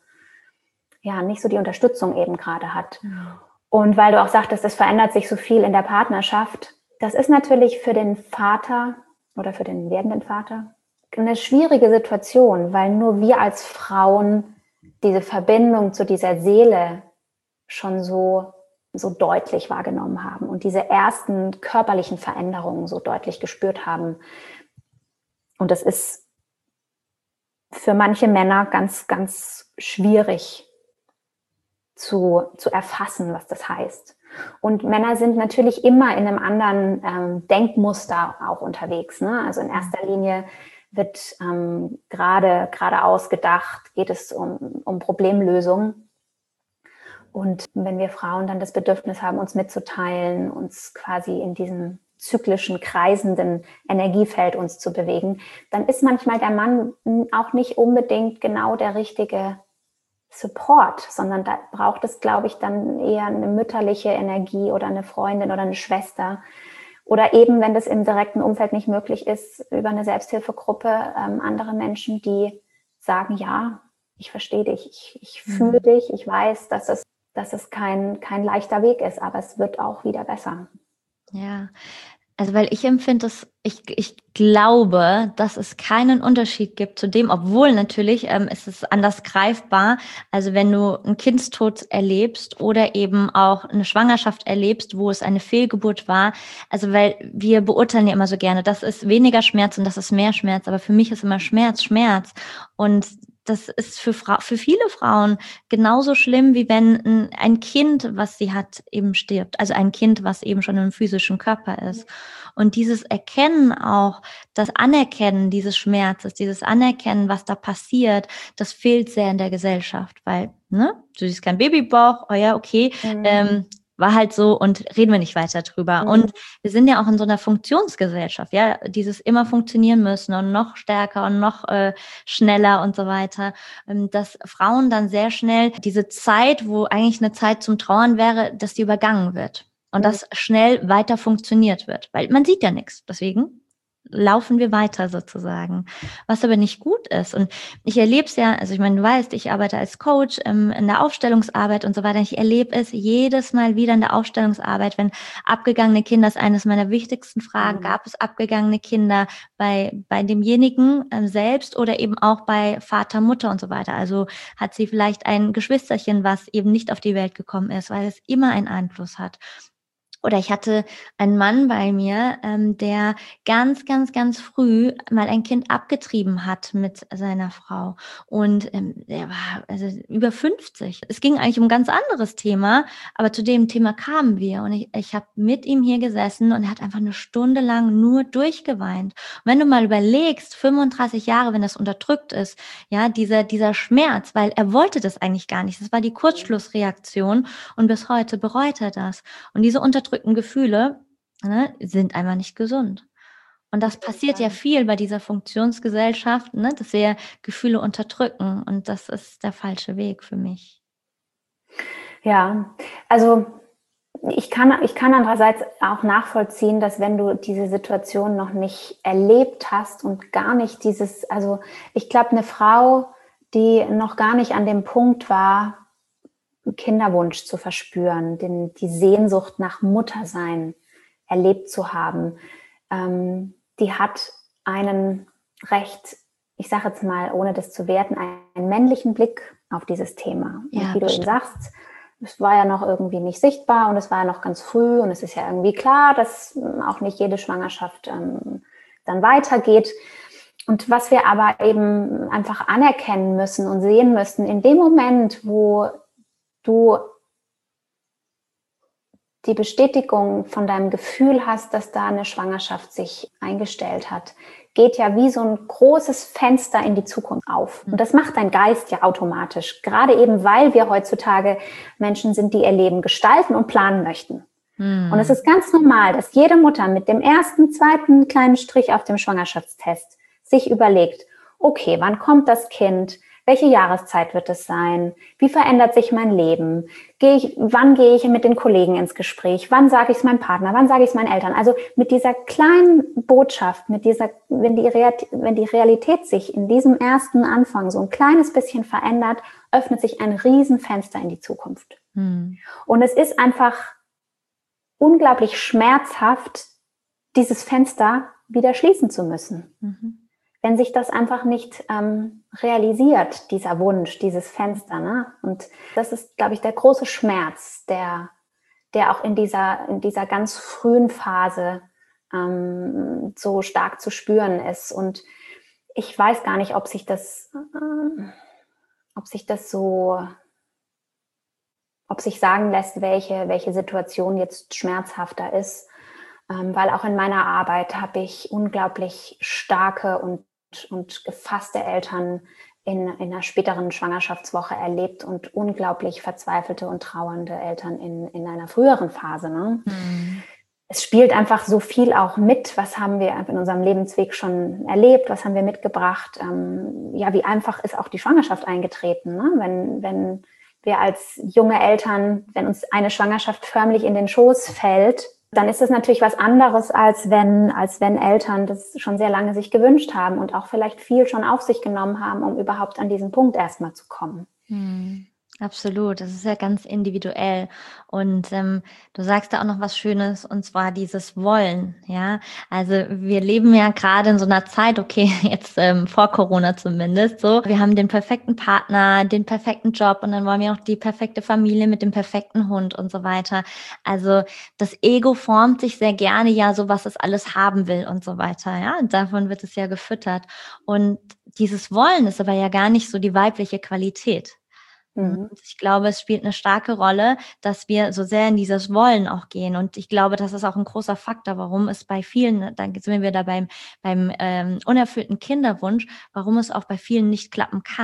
ja, nicht so die Unterstützung eben gerade hat. Mhm. Und weil du auch sagtest, es verändert sich so viel in der Partnerschaft, das ist natürlich für den Vater oder für den werdenden Vater eine schwierige Situation, weil nur wir als Frauen diese Verbindung zu dieser Seele schon so, so deutlich wahrgenommen haben und diese ersten körperlichen Veränderungen so deutlich gespürt haben. Und das ist für manche Männer ganz, ganz schwierig zu, zu erfassen, was das heißt. Und Männer sind natürlich immer in einem anderen ähm, Denkmuster auch unterwegs, ne? Also in erster Linie wird ähm, gerade gerade ausgedacht, geht es um, um Problemlösung. Und wenn wir Frauen dann das Bedürfnis haben, uns mitzuteilen, uns quasi in diesem zyklischen, kreisenden Energiefeld uns zu bewegen, dann ist manchmal der Mann auch nicht unbedingt genau der richtige Support, sondern da braucht es, glaube ich, dann eher eine mütterliche Energie oder eine Freundin oder eine Schwester. Oder eben, wenn das im direkten Umfeld nicht möglich ist, über eine Selbsthilfegruppe, ähm, andere Menschen, die sagen, ja, ich verstehe dich, ich, ich mhm. fühle dich, ich weiß, dass es, dass es kein, kein leichter Weg ist, aber es wird auch wieder besser. Ja, also weil ich empfinde es, ich, ich glaube, dass es keinen Unterschied gibt zu dem, obwohl natürlich ähm, ist es anders greifbar. Also wenn du einen Kindstod erlebst oder eben auch eine Schwangerschaft erlebst, wo es eine Fehlgeburt war, also weil wir beurteilen ja immer so gerne, das ist weniger Schmerz und das ist mehr Schmerz, aber für mich ist immer Schmerz, Schmerz. Und das ist für, Fra- für viele Frauen genauso schlimm, wie wenn ein, ein Kind, was sie hat, eben stirbt. Also ein Kind, was eben schon im physischen Körper ist. Und dieses Erkennen auch, das Anerkennen dieses Schmerzes, dieses Anerkennen, was da passiert, das fehlt sehr in der Gesellschaft, weil, ne, du siehst kein Babybauch, oh ja, okay, mhm. ähm, war halt so und reden wir nicht weiter drüber. Mhm. Und wir sind ja auch in so einer Funktionsgesellschaft, ja, dieses immer funktionieren müssen und noch stärker und noch äh, schneller und so weiter, ähm, dass Frauen dann sehr schnell diese Zeit, wo eigentlich eine Zeit zum Trauern wäre, dass die übergangen wird und mhm. dass schnell weiter funktioniert wird, weil man sieht ja nichts, deswegen laufen wir weiter sozusagen, was aber nicht gut ist. Und ich erlebe es ja, also ich meine, du weißt, ich arbeite als Coach ähm, in der Aufstellungsarbeit und so weiter. Ich erlebe es jedes Mal wieder in der Aufstellungsarbeit, wenn abgegangene Kinder, das ist eines meiner wichtigsten Fragen, mhm. gab es abgegangene Kinder bei, bei demjenigen ähm, selbst oder eben auch bei Vater, Mutter und so weiter. Also hat sie vielleicht ein Geschwisterchen, was eben nicht auf die Welt gekommen ist, weil es immer einen Einfluss hat. Oder ich hatte einen Mann bei mir, ähm, der ganz, ganz, ganz früh mal ein Kind abgetrieben hat mit seiner Frau. Und ähm, der war also über fünfzig. Es ging eigentlich um ein ganz anderes Thema, aber zu dem Thema kamen wir. Und ich, ich habe mit ihm hier gesessen und er hat einfach eine Stunde lang nur durchgeweint. Und wenn du mal überlegst, fünfunddreißig Jahre, wenn das unterdrückt ist, ja, dieser, dieser Schmerz, weil er wollte das eigentlich gar nicht. Das war die Kurzschlussreaktion und bis heute bereut er das. Und diese Unterdrückung Gefühle ne, sind einfach nicht gesund. Und das passiert ja viel bei dieser Funktionsgesellschaft, ne, dass wir Gefühle unterdrücken. Und das ist der falsche Weg für mich. Ja, also ich kann, ich kann andererseits auch nachvollziehen, dass wenn du diese Situation noch nicht erlebt hast und gar nicht dieses, also ich glaube, eine Frau, die noch gar nicht an dem Punkt war, Kinderwunsch zu verspüren, den, die Sehnsucht nach Muttersein erlebt zu haben, ähm, die hat einen recht, ich sage jetzt mal, ohne das zu werten, einen männlichen Blick auf dieses Thema. Und ja, wie bestimmt. Du eben sagst, es war ja noch irgendwie nicht sichtbar und es war ja noch ganz früh und es ist ja irgendwie klar, dass auch nicht jede Schwangerschaft ähm, dann weitergeht. Und was wir aber eben einfach anerkennen müssen und sehen müssen, in dem Moment, wo du die Bestätigung von deinem Gefühl hast, dass da eine Schwangerschaft sich eingestellt hat, geht ja wie so ein großes Fenster in die Zukunft auf. Und das macht dein Geist ja automatisch. Gerade eben, weil wir heutzutage Menschen sind, die ihr Leben gestalten und planen möchten. Hm. Und es ist ganz normal, dass jede Mutter mit dem ersten, zweiten kleinen Strich auf dem Schwangerschaftstest sich überlegt, okay, wann kommt das Kind? Welche Jahreszeit wird es sein? Wie verändert sich mein Leben? Gehe ich, wann gehe ich mit den Kollegen ins Gespräch? Wann sage ich es meinem Partner? Wann sage ich es meinen Eltern? Also mit dieser kleinen Botschaft, mit dieser, wenn die, Realität, wenn die Realität sich in diesem ersten Anfang so ein kleines bisschen verändert, öffnet sich ein Riesenfenster in die Zukunft. Hm. Und es ist einfach unglaublich schmerzhaft, dieses Fenster wieder schließen zu müssen. Mhm. Wenn sich das einfach nicht ähm, realisiert, dieser Wunsch, dieses Fenster, ne? Und das ist, glaube ich, der große Schmerz, der, der auch in dieser, in dieser ganz frühen Phase ähm, so stark zu spüren ist. Und ich weiß gar nicht, ob sich das, äh, ob sich das so, ob sich sagen lässt, welche, welche Situation jetzt schmerzhafter ist. Ähm, weil auch in meiner Arbeit habe ich unglaublich starke und und gefasste Eltern in, in einer späteren Schwangerschaftswoche erlebt und unglaublich verzweifelte und trauernde Eltern in, in einer früheren Phase. Ne? Mhm. Es spielt einfach so viel auch mit, was haben wir in unserem Lebensweg schon erlebt, was haben wir mitgebracht. Ähm, ja, wie einfach ist auch die Schwangerschaft eingetreten, ne? wenn, wenn wir als junge Eltern, wenn uns eine Schwangerschaft förmlich in den Schoß fällt, dann ist das natürlich was anderes, als wenn, als wenn Eltern das schon sehr lange sich gewünscht haben und auch vielleicht viel schon auf sich genommen haben, um überhaupt an diesen Punkt erstmal zu kommen. Hm. Absolut, das ist ja ganz individuell und ähm, du sagst da auch noch was Schönes und zwar dieses Wollen, ja, also wir leben ja gerade in so einer Zeit, okay, jetzt ähm, vor Corona zumindest, so, wir haben den perfekten Partner, den perfekten Job und dann wollen wir auch die perfekte Familie mit dem perfekten Hund und so weiter, also das Ego formt sich sehr gerne ja so, was es alles haben will und so weiter, ja, und davon wird es ja gefüttert und dieses Wollen ist aber ja gar nicht so die weibliche Qualität. Und ich glaube, es spielt eine starke Rolle, dass wir so sehr in dieses Wollen auch gehen. Und ich glaube, das ist auch ein großer Faktor, warum es bei vielen, dann sind wir da beim, beim ähm, unerfüllten Kinderwunsch, warum es auch bei vielen nicht klappen kann.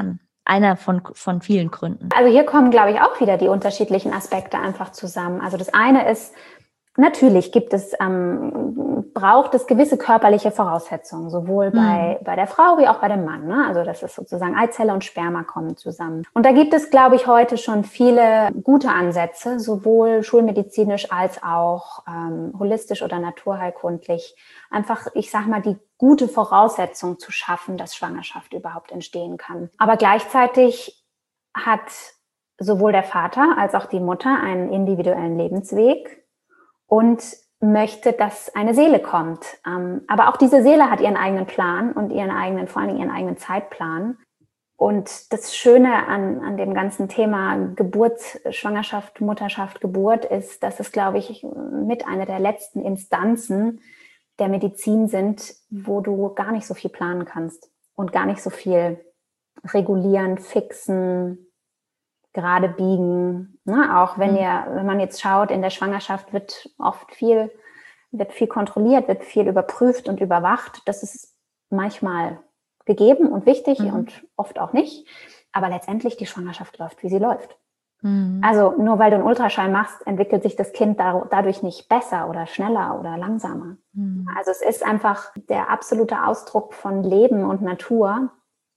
einer von, von vielen Gründen? Also hier kommen, glaube ich, auch wieder die unterschiedlichen Aspekte einfach zusammen. Also das eine ist, natürlich gibt es, ähm, braucht es gewisse körperliche Voraussetzungen, sowohl mhm. bei, bei der Frau wie auch bei dem Mann. Ne? Also das ist sozusagen Eizelle und Sperma kommen zusammen. Und da gibt es, glaube ich, heute schon viele gute Ansätze, sowohl schulmedizinisch als auch ähm, holistisch oder naturheilkundlich. Einfach, ich sag mal, die gute Voraussetzung zu schaffen, dass Schwangerschaft überhaupt entstehen kann. Aber gleichzeitig hat sowohl der Vater als auch die Mutter einen individuellen Lebensweg und möchte, dass eine Seele kommt. Aber auch diese Seele hat ihren eigenen Plan und ihren eigenen, vor allem ihren eigenen Zeitplan. Und das Schöne an, an dem ganzen Thema Geburt, Schwangerschaft, Mutterschaft, Geburt ist, dass es, glaube ich, mit einer der letzten Instanzen der Medizin sind, wo du gar nicht so viel planen kannst und gar nicht so viel regulieren, fixen, gerade biegen. Ne? Auch wenn ihr, wenn man jetzt schaut, in der Schwangerschaft wird oft viel, wird viel kontrolliert, wird viel überprüft und überwacht. Das ist manchmal gegeben und wichtig mhm. und oft auch nicht. Aber letztendlich die Schwangerschaft läuft, wie sie läuft. Mhm. Also nur weil du einen Ultraschall machst, entwickelt sich das Kind dadurch nicht besser oder schneller oder langsamer. Mhm. Also es ist einfach der absolute Ausdruck von Leben und Natur.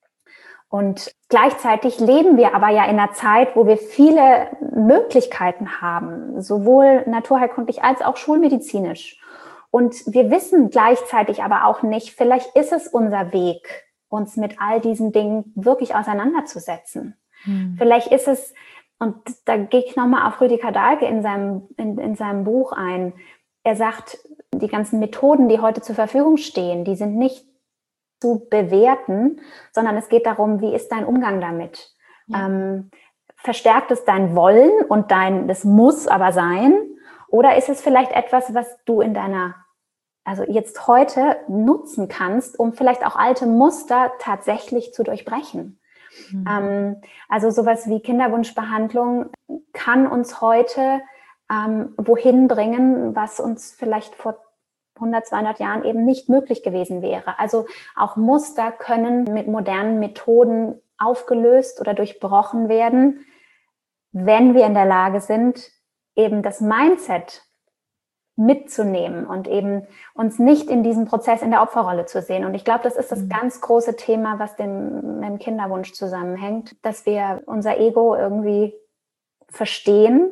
Und gleichzeitig leben wir aber ja in einer Zeit, wo wir viele Möglichkeiten haben, sowohl naturheilkundlich als auch schulmedizinisch. Und wir wissen gleichzeitig aber auch nicht, vielleicht ist es unser Weg, uns mit all diesen Dingen wirklich auseinanderzusetzen. Hm. Vielleicht ist es, und da gehe ich nochmal auf Rüdiger Dahlke in seinem, in, in seinem Buch ein, er sagt, die ganzen Methoden, die heute zur Verfügung stehen, die sind nicht zu bewerten, sondern es geht darum, wie ist dein Umgang damit? Ja. Ähm, verstärkt es dein Wollen und dein, das muss aber sein? Oder ist es vielleicht etwas, was du in deiner, also jetzt heute nutzen kannst, um vielleicht auch alte Muster tatsächlich zu durchbrechen? Mhm. Ähm, also sowas wie Kinderwunschbehandlung kann uns heute ähm, wohin bringen, was uns vielleicht vor hundert, zweihundert Jahren eben nicht möglich gewesen wäre. Also auch Muster können mit modernen Methoden aufgelöst oder durchbrochen werden, wenn wir in der Lage sind, eben das Mindset mitzunehmen und eben uns nicht in diesem Prozess in der Opferrolle zu sehen. Und ich glaube, das ist das ganz große Thema, was dem, mit dem Kinderwunsch zusammenhängt, dass wir unser Ego irgendwie verstehen,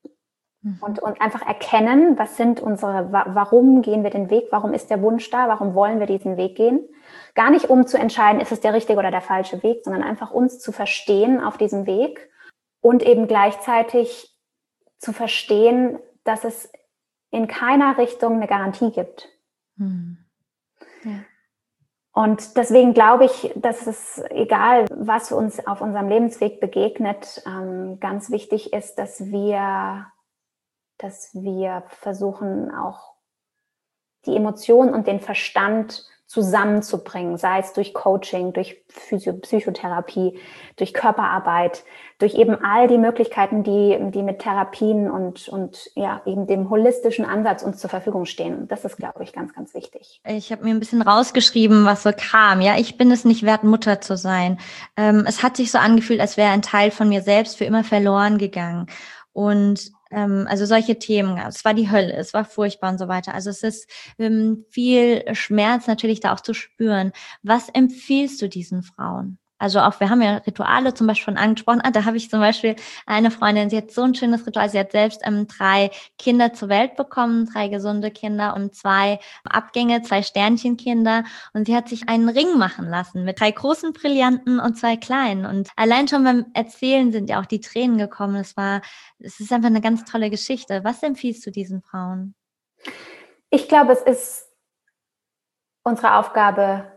Und, und einfach erkennen, was sind unsere, warum gehen wir den Weg, warum ist der Wunsch da, warum wollen wir diesen Weg gehen. Gar nicht, um zu entscheiden, ist es der richtige oder der falsche Weg, sondern einfach uns zu verstehen auf diesem Weg und eben gleichzeitig zu verstehen, dass es in keiner Richtung eine Garantie gibt. Hm. Ja. Und deswegen glaube ich, dass es, egal was uns auf unserem Lebensweg begegnet, ganz wichtig ist, dass wir dass wir versuchen, auch die Emotionen und den Verstand zusammenzubringen, sei es durch Coaching, durch Physio- Psychotherapie, durch Körperarbeit, durch eben all die Möglichkeiten, die, die mit Therapien und, und ja, eben dem holistischen Ansatz uns zur Verfügung stehen. Das ist, glaube ich, ganz, ganz wichtig. Ich habe mir ein bisschen rausgeschrieben, was so kam. Ja, ich bin es nicht wert, Mutter zu sein. Ähm, es hat sich so angefühlt, als wäre ein Teil von mir selbst für immer verloren gegangen. Und ähm, also solche Themen, es war die Hölle, es war furchtbar und so weiter. Also es ist ähm, viel Schmerz natürlich da auch zu spüren. Was empfiehlst du diesen Frauen? Also auch, wir haben ja Rituale zum Beispiel schon angesprochen. Ah, da habe ich zum Beispiel eine Freundin, sie hat so ein schönes Ritual. Sie hat selbst ähm, drei Kinder zur Welt bekommen, drei gesunde Kinder und zwei Abgänge, zwei Sternchenkinder. Und sie hat sich einen Ring machen lassen mit drei großen Brillanten und zwei kleinen. Und allein schon beim Erzählen sind ja auch die Tränen gekommen. Es war, es ist einfach eine ganz tolle Geschichte. Was empfiehlst du diesen Frauen? Ich glaube, es ist unsere Aufgabe,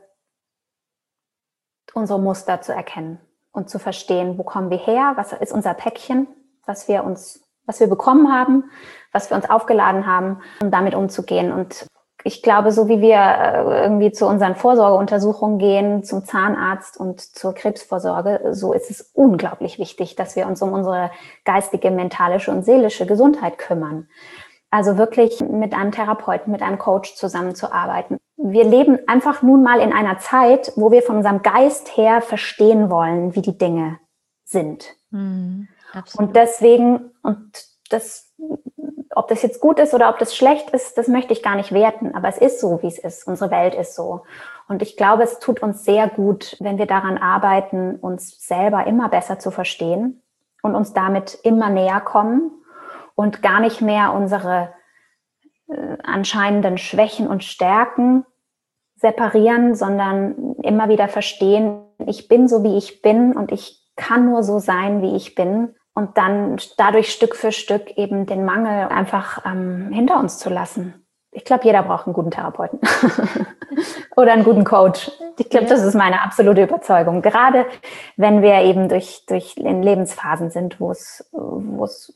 unsere Muster zu erkennen und zu verstehen, wo kommen wir her, was ist unser Päckchen, was wir uns, was wir bekommen haben, was wir uns aufgeladen haben, um damit umzugehen. Und ich glaube, so wie wir irgendwie zu unseren Vorsorgeuntersuchungen gehen, zum Zahnarzt und zur Krebsvorsorge, so ist es unglaublich wichtig, dass wir uns um unsere geistige, mentalische und seelische Gesundheit kümmern. Also wirklich mit einem Therapeuten, mit einem Coach zusammenzuarbeiten. wir leben einfach nun mal in einer Zeit, wo wir von unserem Geist her verstehen wollen, wie die Dinge sind. Mhm, absolut. Und deswegen, und das, ob das jetzt gut ist oder ob das schlecht ist, das möchte ich gar nicht werten. Aber es ist so, wie es ist. Unsere Welt ist so. Und ich glaube, es tut uns sehr gut, wenn wir daran arbeiten, uns selber immer besser zu verstehen und uns damit immer näher kommen und gar nicht mehr unsere äh, anscheinenden Schwächen und Stärken separieren, sondern immer wieder verstehen, ich bin so, wie ich bin und ich kann nur so sein, wie ich bin und dann dadurch Stück für Stück eben den Mangel einfach ähm, hinter uns zu lassen. Ich glaube, jeder braucht einen guten Therapeuten oder einen guten Coach. Ich glaube, das ist meine absolute Überzeugung. Gerade wenn wir eben durch, durch in Lebensphasen sind, wo es, wo es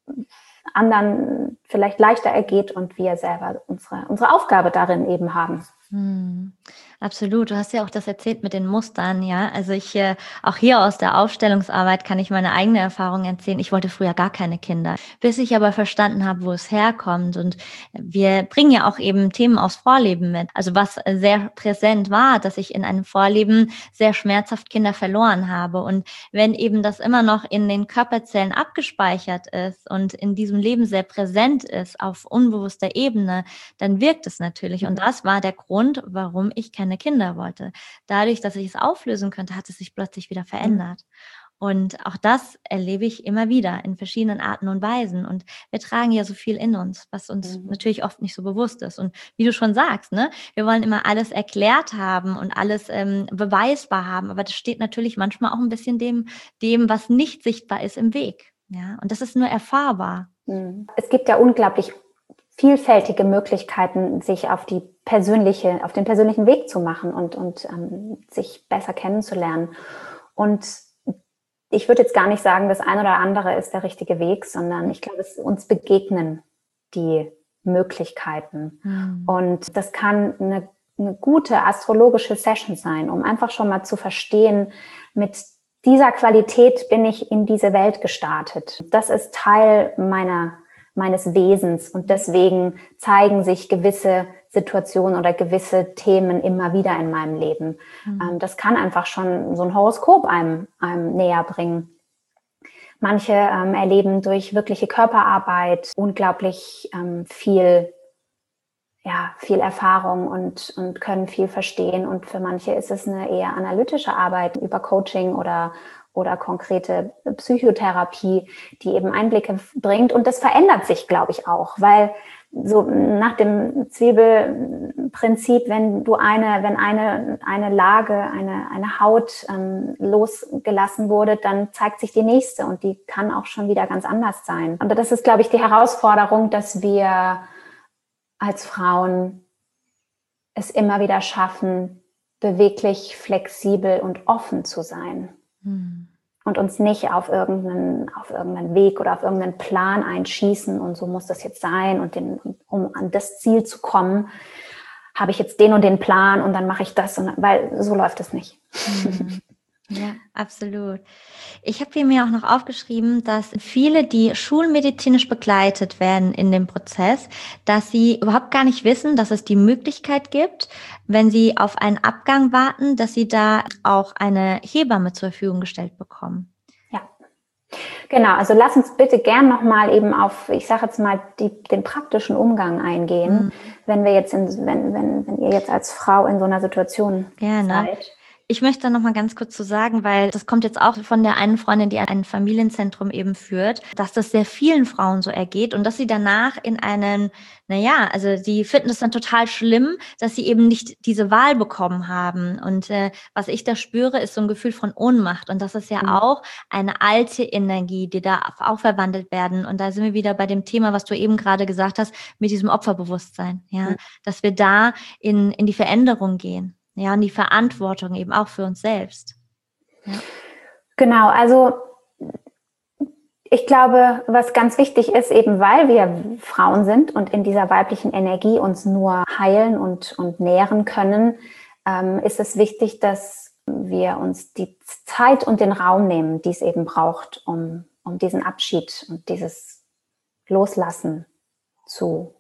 anderen vielleicht leichter ergeht und wir selber unsere, unsere Aufgabe darin eben haben. Hm, absolut. Du hast ja auch das erzählt mit den Mustern, ja. Also ich, äh, auch hier aus der Aufstellungsarbeit kann ich meine eigene Erfahrung erzählen. Ich wollte früher gar keine Kinder, bis ich aber verstanden habe, wo es herkommt. Und wir bringen ja auch eben Themen aus Vorleben mit. Also was sehr präsent war, dass ich in einem Vorleben sehr schmerzhaft Kinder verloren habe. Und wenn eben das immer noch in den Körperzellen abgespeichert ist und in diesem Leben sehr präsent ist auf unbewusster Ebene, dann wirkt es natürlich. Und das war der Grund, warum ich keine Kinder wollte. Dadurch, dass ich es auflösen könnte, hat es sich plötzlich wieder verändert. Und auch das erlebe ich immer wieder in verschiedenen Arten und Weisen. Und wir tragen ja so viel in uns, was uns mhm. natürlich oft nicht so bewusst ist. Und wie du schon sagst, ne, wir wollen immer alles erklärt haben und alles ähm, beweisbar haben. Aber das steht natürlich manchmal auch ein bisschen dem, dem, was nicht sichtbar ist, im Weg. Ja, und das ist nur erfahrbar. Es gibt ja unglaublich vielfältige Möglichkeiten, sich auf die persönliche, auf den persönlichen Weg zu machen und, und ähm, sich besser kennenzulernen. Und ich würde jetzt gar nicht sagen, das eine oder andere ist der richtige Weg, sondern ich glaube, es uns begegnen die Möglichkeiten. Mhm. Und das kann eine, eine gute astrologische Session sein, um einfach schon mal zu verstehen, mit dieser Qualität bin ich in diese Welt gestartet. Das ist Teil meiner meines Wesens und deswegen zeigen sich gewisse Situationen oder gewisse Themen immer wieder in meinem Leben. Mhm. Das kann einfach schon so ein Horoskop einem, einem näher bringen. Manche ähm, erleben durch wirkliche Körperarbeit unglaublich ähm, viel, ja, viel Erfahrung und, und können viel verstehen. Und für manche ist es eine eher analytische Arbeit über Coaching oder oder konkrete Psychotherapie, die eben Einblicke bringt. Und das verändert sich, glaube ich, auch, weil so nach dem Zwiebelprinzip, wenn du eine, wenn eine, eine Lage, eine, eine Haut ähm, losgelassen wurde, dann zeigt sich die nächste und die kann auch schon wieder ganz anders sein. Und das ist, glaube ich, die Herausforderung, dass wir als Frauen es immer wieder schaffen, beweglich, flexibel und offen zu sein. Hm. Und uns nicht auf irgendeinen, auf irgendeinen Weg oder auf irgendeinen Plan einschießen und so muss das jetzt sein und den, um an das Ziel zu kommen, habe ich jetzt den und den Plan und dann mache ich das, und, weil so läuft es nicht. Mhm. Ja, absolut. Ich habe hier mir auch noch aufgeschrieben, dass viele, die schulmedizinisch begleitet werden in dem Prozess, dass sie überhaupt gar nicht wissen, dass es die Möglichkeit gibt, wenn sie auf einen Abgang warten, dass sie da auch eine Hebamme zur Verfügung gestellt bekommen. Ja, genau. Also lass uns bitte gern nochmal eben auf, ich sage jetzt mal, die, den praktischen Umgang eingehen, mhm. wenn wir jetzt in, wenn, wenn, wenn ihr jetzt als Frau in so einer Situation Gerne. seid. Ich möchte da noch mal ganz kurz zu sagen, weil das kommt jetzt auch von der einen Freundin, die ein Familienzentrum eben führt, dass das sehr vielen Frauen so ergeht und dass sie danach in einen, naja, also die finden es dann total schlimm, dass sie eben nicht diese Wahl bekommen haben. Und äh, was ich da spüre, ist so ein Gefühl von Ohnmacht. Und das ist ja mhm. auch eine alte Energie, die da auch verwandelt werden. Und da sind wir wieder bei dem Thema, was du eben gerade gesagt hast, mit diesem Opferbewusstsein, ja, mhm. dass wir da in, in die Veränderung gehen. Ja, und die Verantwortung eben auch für uns selbst. Ja. Genau, also ich glaube, was ganz wichtig ist, eben weil wir Frauen sind und in dieser weiblichen Energie uns nur heilen und, und nähren können, ähm, ist es wichtig, dass wir uns die Zeit und den Raum nehmen, die es eben braucht, um, um diesen Abschied und dieses Loslassen zu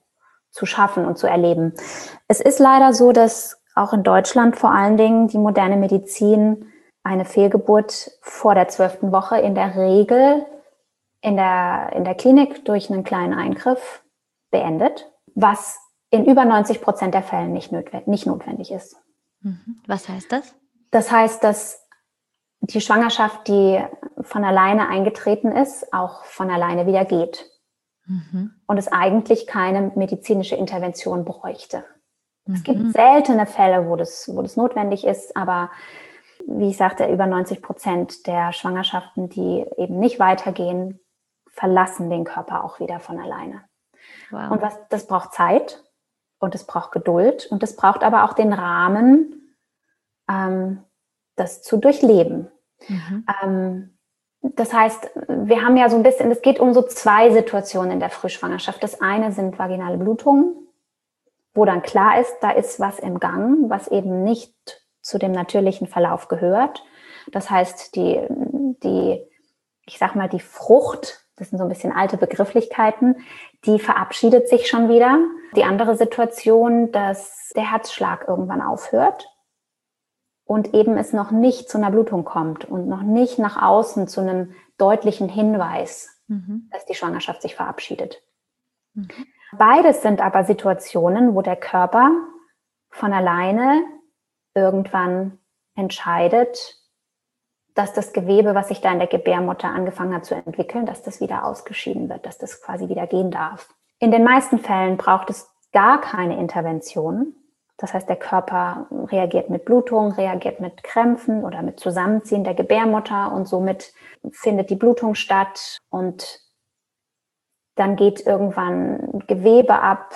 zu schaffen und zu erleben. Es ist leider so, dass auch in Deutschland vor allen Dingen die moderne Medizin eine Fehlgeburt vor der zwölften Woche in der Regel in der, in der Klinik durch einen kleinen Eingriff beendet, was in über neunzig Prozent der Fälle nicht notwendig, nicht notwendig ist. Was heißt das? Das heißt, dass die Schwangerschaft, die von alleine eingetreten ist, auch von alleine wieder geht. Mhm. Und es eigentlich keine medizinische Intervention bräuchte. Mhm. Es gibt seltene Fälle, wo das, wo das notwendig ist, aber wie ich sagte, über neunzig Prozent der Schwangerschaften, die eben nicht weitergehen, verlassen den Körper auch wieder von alleine. Wow. Und was, das braucht Zeit und es braucht Geduld und es braucht aber auch den Rahmen, ähm, das zu durchleben. Mhm. Ähm, das heißt, wir haben ja so ein bisschen, es geht um so zwei Situationen in der Frühschwangerschaft. Das eine sind vaginale Blutungen, wo dann klar ist, da ist was im Gang, was eben nicht zu dem natürlichen Verlauf gehört. Das heißt, die, die, ich sag mal, die Frucht, das sind so ein bisschen alte Begrifflichkeiten, die verabschiedet sich schon wieder. Die andere Situation, dass der Herzschlag irgendwann aufhört und eben es noch nicht zu einer Blutung kommt und noch nicht nach außen zu einem deutlichen Hinweis, mhm. dass die Schwangerschaft sich verabschiedet. Mhm. Beides sind aber Situationen, wo der Körper von alleine irgendwann entscheidet, dass das Gewebe, was sich da in der Gebärmutter angefangen hat zu entwickeln, dass das wieder ausgeschieden wird, dass das quasi wieder gehen darf. In den meisten Fällen braucht es gar keine Intervention. Das heißt, der Körper reagiert mit Blutung, reagiert mit Krämpfen oder mit Zusammenziehen der Gebärmutter und somit findet die Blutung statt und dann geht irgendwann Gewebe ab.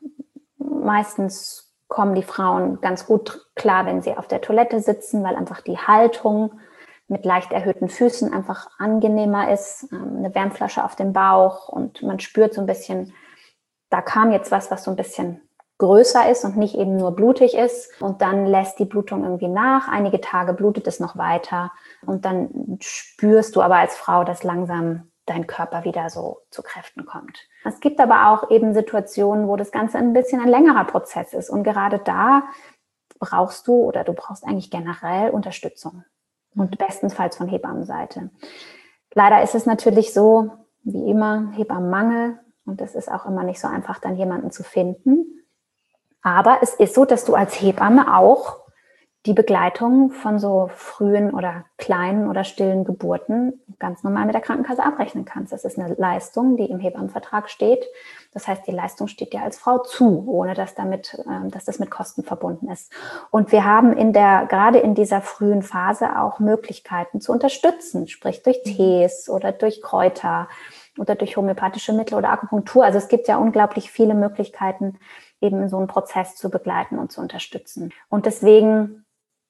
Meistens kommen die Frauen ganz gut klar, wenn sie auf der Toilette sitzen, weil einfach die Haltung mit leicht erhöhten Füßen einfach angenehmer ist. Eine Wärmflasche auf dem Bauch und man spürt so ein bisschen, da kam jetzt was, was so ein bisschen größer ist und nicht eben nur blutig ist. Und dann lässt die Blutung irgendwie nach. Einige Tage blutet es noch weiter. Und dann spürst du aber als Frau, dass langsam dein Körper wieder so zu Kräften kommt. Es gibt aber auch eben Situationen, wo das Ganze ein bisschen ein längerer Prozess ist. Und gerade da brauchst du oder du brauchst eigentlich generell Unterstützung. Und bestenfalls von Hebammenseite. Leider ist es natürlich so, wie immer, Hebammenmangel. Und es ist auch immer nicht so einfach, dann jemanden zu finden. Aber es ist so, dass du als Hebamme auch die Begleitung von so frühen oder kleinen oder stillen Geburten ganz normal mit der Krankenkasse abrechnen kannst. Das ist eine Leistung, die im Hebammenvertrag steht. Das heißt, die Leistung steht dir als Frau zu, ohne dass damit, dass das mit Kosten verbunden ist. Und wir haben in der, gerade in dieser frühen Phase auch Möglichkeiten zu unterstützen, sprich durch Tees oder durch Kräuter oder durch homöopathische Mittel oder Akupunktur. Also es gibt ja unglaublich viele Möglichkeiten, eben so einen Prozess zu begleiten und zu unterstützen. Und deswegen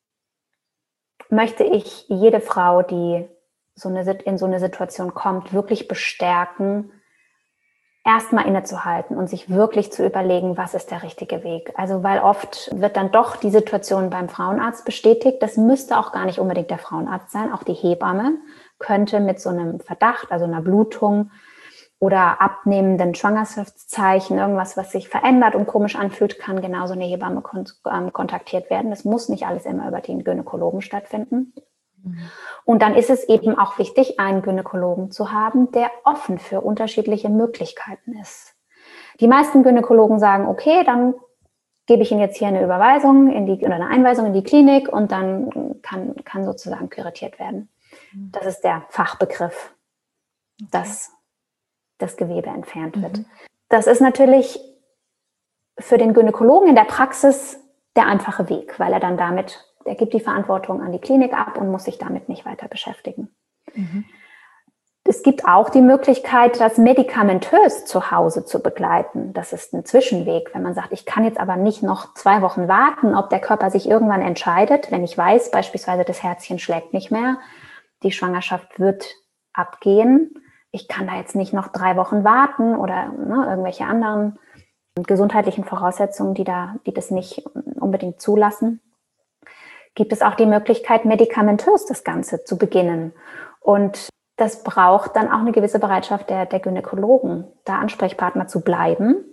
möchte ich jede Frau, die so eine, in so eine Situation kommt, wirklich bestärken, erstmal innezuhalten und sich wirklich zu überlegen, was ist der richtige Weg. Also weil oft wird dann doch die Situation beim Frauenarzt bestätigt. Das müsste auch gar nicht unbedingt der Frauenarzt sein. Auch die Hebamme könnte mit so einem Verdacht, also einer Blutung oder abnehmenden Schwangerschaftszeichen, irgendwas, was sich verändert und komisch anfühlt, kann genauso eine Hebamme kon- ähm, kontaktiert werden. Das muss nicht alles immer über den Gynäkologen stattfinden. Mhm. Und dann ist es eben auch wichtig, einen Gynäkologen zu haben, der offen für unterschiedliche Möglichkeiten ist. Die meisten Gynäkologen sagen, okay, dann gebe ich Ihnen jetzt hier eine Überweisung in die, oder eine Einweisung in die Klinik und dann kann, kann sozusagen kuratiert werden. Mhm. Das ist der Fachbegriff, okay. dass das Gewebe entfernt wird. Mhm. Das ist natürlich für den Gynäkologen in der Praxis der einfache Weg, weil er dann damit, der gibt die Verantwortung an die Klinik ab und muss sich damit nicht weiter beschäftigen. Mhm. Es gibt auch die Möglichkeit, das medikamentös zu Hause zu begleiten. Das ist ein Zwischenweg, wenn man sagt, ich kann jetzt aber nicht noch zwei Wochen warten, ob der Körper sich irgendwann entscheidet, wenn ich weiß, beispielsweise das Herzchen schlägt nicht mehr, die Schwangerschaft wird abgehen. Ich kann da jetzt nicht noch drei Wochen warten oder ne, irgendwelche anderen gesundheitlichen Voraussetzungen, die da, die das nicht unbedingt zulassen. Gibt es auch die Möglichkeit, medikamentös das Ganze zu beginnen. Und das braucht dann auch eine gewisse Bereitschaft der, der Gynäkologen, da Ansprechpartner zu bleiben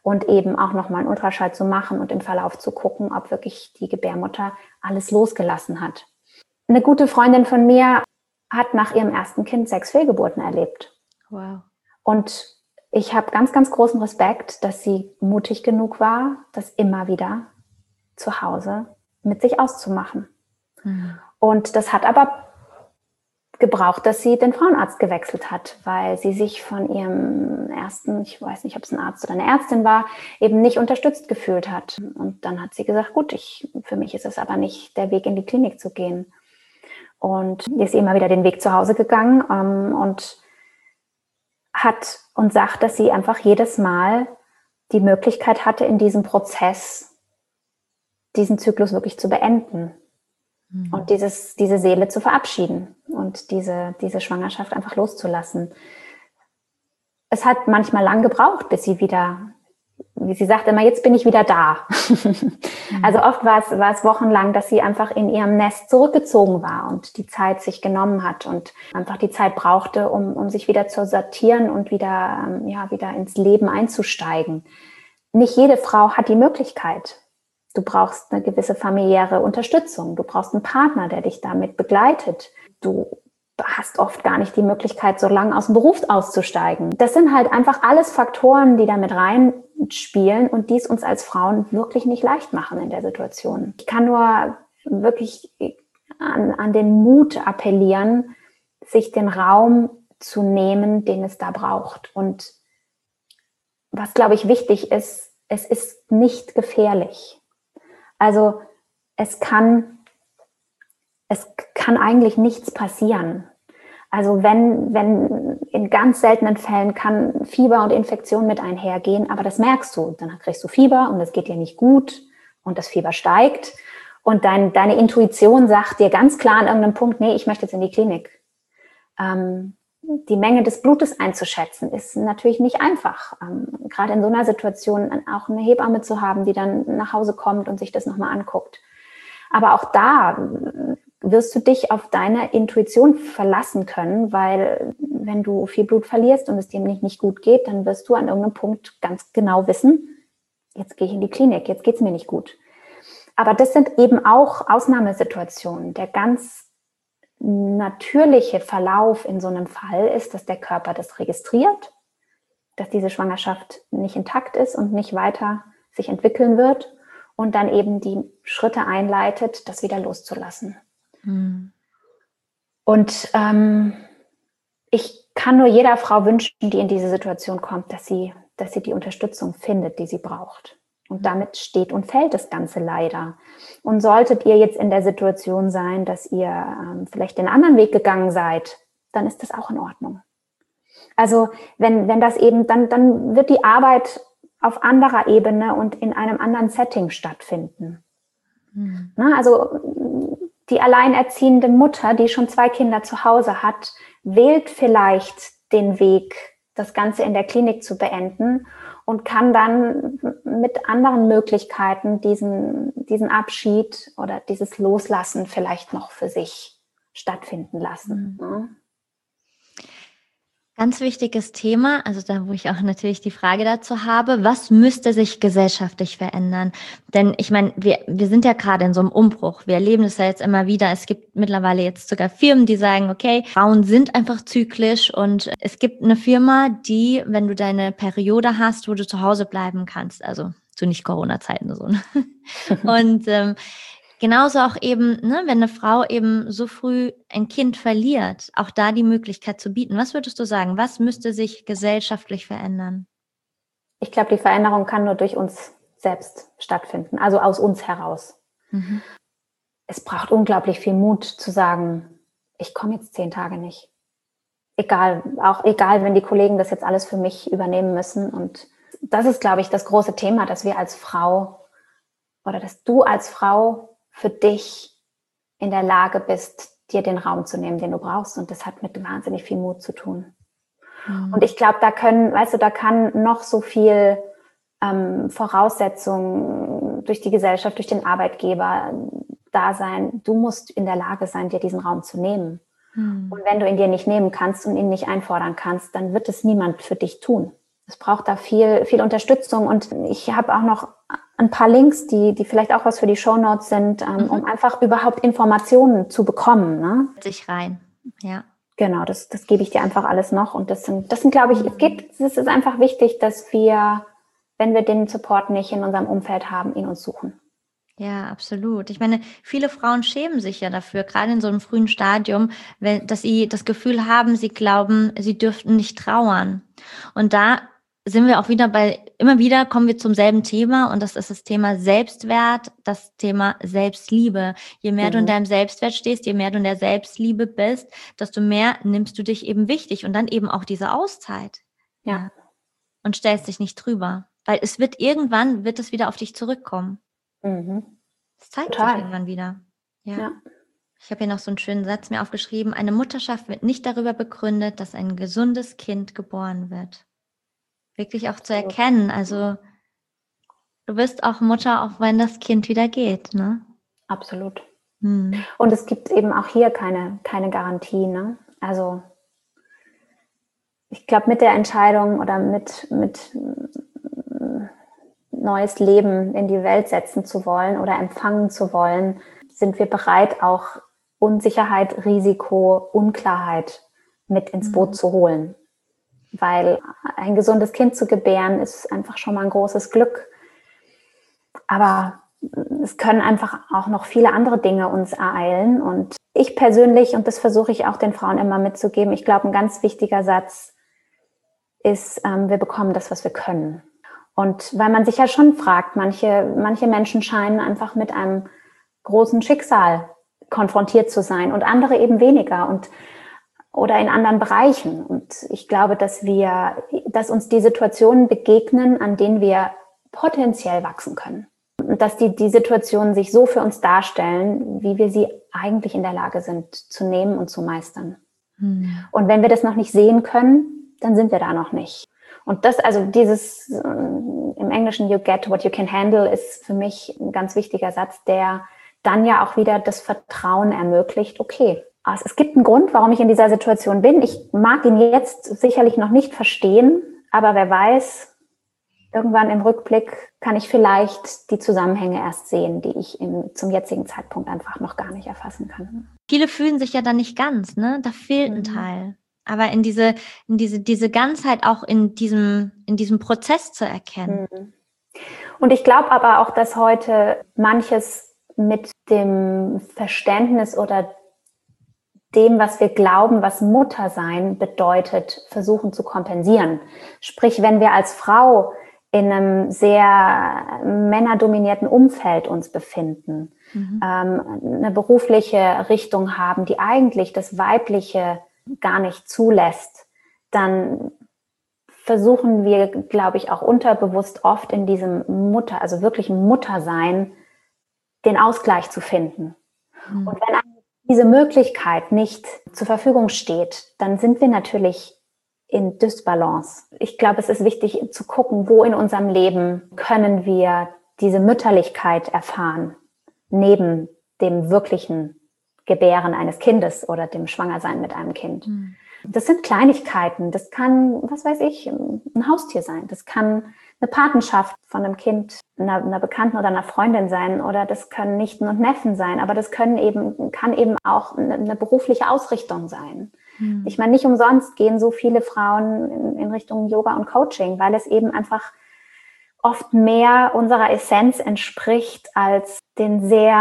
und eben auch nochmal einen Ultraschall zu machen und im Verlauf zu gucken, ob wirklich die Gebärmutter alles losgelassen hat. Eine gute Freundin von mir hat nach ihrem ersten Kind sechs Fehlgeburten erlebt. Wow. Und ich habe ganz, ganz großen Respekt, dass sie mutig genug war, das immer wieder zu Hause mit sich auszumachen. Mhm. Und das hat aber gebraucht, dass sie den Frauenarzt gewechselt hat, weil sie sich von ihrem ersten, ich weiß nicht, ob es ein Arzt oder eine Ärztin war, eben nicht unterstützt gefühlt hat. Und dann hat sie gesagt, gut, ich, für mich ist es aber nicht der Weg in die Klinik zu gehen. Und ist immer wieder den Weg zu Hause gegangen ähm, und hat und sagt, dass sie einfach jedes Mal die Möglichkeit hatte, in diesem Prozess diesen Zyklus wirklich zu beenden mhm. und dieses, diese Seele zu verabschieden und diese, diese Schwangerschaft einfach loszulassen. Es hat manchmal lang gebraucht, bis sie wieder, wie sie sagt immer, jetzt bin ich wieder da. mhm. Also oft war es, war es wochenlang, dass sie einfach in ihrem Nest zurückgezogen war und die Zeit sich genommen hat und einfach die Zeit brauchte, um, um sich wieder zu sortieren und wieder, ja, wieder ins Leben einzusteigen. Nicht jede Frau hat die Möglichkeit. Du brauchst eine gewisse familiäre Unterstützung. Du brauchst einen Partner, der dich damit begleitet. Du hast oft gar nicht die Möglichkeit, so lange aus dem Beruf auszusteigen. Das sind halt einfach alles Faktoren, die da mit reinspielen und die es uns als Frauen wirklich nicht leicht machen in der Situation. Ich kann nur wirklich an, an den Mut appellieren, sich den Raum zu nehmen, den es da braucht. Und was, glaube ich, wichtig ist, es ist nicht gefährlich. Also es kann, es kann eigentlich nichts passieren. Also wenn, wenn in ganz seltenen Fällen kann Fieber und Infektion mit einhergehen, aber das merkst du. Dann kriegst du Fieber und es geht dir nicht gut und das Fieber steigt und dein, deine Intuition sagt dir ganz klar an irgendeinem Punkt, nee, ich möchte jetzt in die Klinik. Ähm, die Menge des Blutes einzuschätzen ist natürlich nicht einfach. Ähm, gerade in so einer Situation auch eine Hebamme zu haben, die dann nach Hause kommt und sich das nochmal anguckt. Aber auch da wirst du dich auf deine Intuition verlassen können, weil wenn du viel Blut verlierst und es dir nicht, nicht gut geht, dann wirst du an irgendeinem Punkt ganz genau wissen, jetzt gehe ich in die Klinik, jetzt geht es mir nicht gut. Aber das sind eben auch Ausnahmesituationen. Der ganz natürliche Verlauf in so einem Fall ist, dass der Körper das registriert, dass diese Schwangerschaft nicht intakt ist und nicht weiter sich entwickeln wird und dann eben die Schritte einleitet, das wieder loszulassen. Mhm. Und ähm, ich kann nur jeder Frau wünschen, die in diese Situation kommt, dass sie, dass sie die Unterstützung findet, die sie braucht. Und damit steht und fällt das Ganze leider. Und solltet ihr jetzt in der Situation sein, dass ihr ähm, vielleicht den anderen Weg gegangen seid, dann ist das auch in Ordnung. Also wenn, wenn das eben, dann, dann wird die Arbeit auf anderer Ebene und in einem anderen Setting stattfinden. Mhm. Na, also die alleinerziehende Mutter, die schon zwei Kinder zu Hause hat, wählt vielleicht den Weg, das Ganze in der Klinik zu beenden und kann dann mit anderen Möglichkeiten diesen, diesen Abschied oder dieses Loslassen vielleicht noch für sich stattfinden lassen. Mhm. Ja. Ganz wichtiges Thema, also da, wo ich auch natürlich die Frage dazu habe, was müsste sich gesellschaftlich verändern? Denn ich meine, wir, wir sind ja gerade in so einem Umbruch. Wir erleben das ja jetzt immer wieder. Es gibt mittlerweile jetzt sogar Firmen, die sagen, okay, Frauen sind einfach zyklisch und es gibt eine Firma, die, wenn du deine Periode hast, wo du zu Hause bleiben kannst, also zu nicht Corona-Zeiten so. Und ähm, genauso auch eben, ne, wenn eine Frau eben so früh ein Kind verliert, auch da die Möglichkeit zu bieten. Was würdest du sagen? Was müsste sich gesellschaftlich verändern? Ich glaube, die Veränderung kann nur durch uns selbst stattfinden, also aus uns heraus. Mhm. Es braucht unglaublich viel Mut zu sagen, ich komme jetzt zehn Tage nicht. Egal, auch egal, wenn die Kollegen das jetzt alles für mich übernehmen müssen. Und das ist, glaube ich, das große Thema, dass wir als Frau oder dass du als Frau für dich in der Lage bist, dir den Raum zu nehmen, den du brauchst. Und das hat mit wahnsinnig viel Mut zu tun. Mhm. Und ich glaube, da können, weißt du, da kann noch so viel ähm, Voraussetzungen durch die Gesellschaft, durch den Arbeitgeber da sein. Du musst in der Lage sein, dir diesen Raum zu nehmen. Mhm. Und wenn du ihn dir nicht nehmen kannst und ihn nicht einfordern kannst, dann wird es niemand für dich tun. es braucht da viel, viel Unterstützung. Und ich habe auch noch ein paar Links, die, die vielleicht auch was für die Shownotes sind, ähm, mhm. um einfach überhaupt Informationen zu bekommen. Ne? Sich rein, ja. Genau, das, das gebe ich dir einfach alles noch. Und das sind, das sind, glaube ich, es geht, es ist einfach wichtig, dass wir, wenn wir den Support nicht in unserem Umfeld haben, ihn uns suchen. Ja, absolut. Ich meine, viele Frauen schämen sich ja dafür, gerade in so einem frühen Stadium, wenn, dass sie das Gefühl haben, sie glauben, sie dürften nicht trauern. Und da sind wir auch wieder bei, immer wieder kommen wir zum selben Thema und das ist das Thema Selbstwert, das Thema Selbstliebe. Je mehr mhm. du in deinem Selbstwert stehst, je mehr du in der Selbstliebe bist, desto mehr nimmst du dich eben wichtig und dann eben auch diese Auszeit. Ja. ja. Und stellst dich nicht drüber. Weil es wird irgendwann, wird es wieder auf dich zurückkommen. Mhm. Das zeigt Total. sich irgendwann wieder. Ja. ja. Ich habe hier noch so einen schönen Satz mir aufgeschrieben. Eine Mutterschaft wird nicht darüber begründet, dass ein gesundes Kind geboren wird. Wirklich auch zu erkennen. Also du bist auch Mutter, auch wenn das Kind wieder geht, ne? Absolut. Hm. Und es gibt eben auch hier keine, keine Garantie, ne? Also ich glaube, mit der Entscheidung oder mit, mit neues Leben in die Welt setzen zu wollen oder empfangen zu wollen, sind wir bereit, auch Unsicherheit, Risiko, Unklarheit mit ins Boot mhm. zu holen. Weil ein gesundes Kind zu gebären, ist einfach schon mal ein großes Glück. Aber es können einfach auch noch viele andere Dinge uns ereilen. Und ich persönlich, und das versuche ich auch den Frauen immer mitzugeben, ich glaube, ein ganz wichtiger Satz ist, ähm, wir bekommen das, was wir können. Und weil man sich ja schon fragt, manche, manche Menschen scheinen einfach mit einem großen Schicksal konfrontiert zu sein und andere eben weniger und oder in anderen Bereichen. Und ich glaube, dass wir, dass uns die Situationen begegnen, an denen wir potenziell wachsen können. Und dass die, die Situationen sich so für uns darstellen, wie wir sie eigentlich in der Lage sind zu nehmen und zu meistern. Hm. Und wenn wir das noch nicht sehen können, dann sind wir da noch nicht. Und das, also dieses äh, im Englischen you get what you can handle, ist für mich ein ganz wichtiger Satz, der dann ja auch wieder das Vertrauen ermöglicht, okay, also es gibt einen Grund, warum ich in dieser Situation bin. Ich mag ihn jetzt sicherlich noch nicht verstehen, aber wer weiß, irgendwann im Rückblick kann ich vielleicht die Zusammenhänge erst sehen, die ich in, zum jetzigen Zeitpunkt einfach noch gar nicht erfassen kann. Viele fühlen sich ja dann nicht ganz, ne? Da fehlt ein mhm. Teil. Aber in diese, in diese, diese Ganzheit auch in diesem, in diesem Prozess zu erkennen. Mhm. Und ich glaube aber auch, dass heute manches mit dem Verständnis oder dem, was wir glauben, was Muttersein bedeutet, versuchen zu kompensieren. Sprich, wenn wir als Frau in einem sehr männerdominierten Umfeld uns befinden, mhm. ähm, eine berufliche Richtung haben, die eigentlich das Weibliche gar nicht zulässt, dann versuchen wir, glaube ich, auch unterbewusst oft in diesem Mutter, also wirklich Muttersein, den Ausgleich zu finden. Mhm. Und wenn diese Möglichkeit nicht zur Verfügung steht, dann sind wir natürlich in Dysbalance. Ich glaube, es ist wichtig zu gucken, wo in unserem Leben können wir diese Mütterlichkeit erfahren, neben dem wirklichen Gebären eines Kindes oder dem Schwangersein mit einem Kind. Mhm. Das sind Kleinigkeiten. Das kann, was weiß ich, ein Haustier sein. Das kann eine Patenschaft von einem Kind, einer, einer Bekannten oder einer Freundin sein. Oder das können Nichten und Neffen sein. Aber das können eben, kann eben auch eine, eine berufliche Ausrichtung sein. Mhm. Ich meine, nicht umsonst gehen so viele Frauen in, in Richtung Yoga und Coaching, weil es eben einfach oft mehr unserer Essenz entspricht als den sehr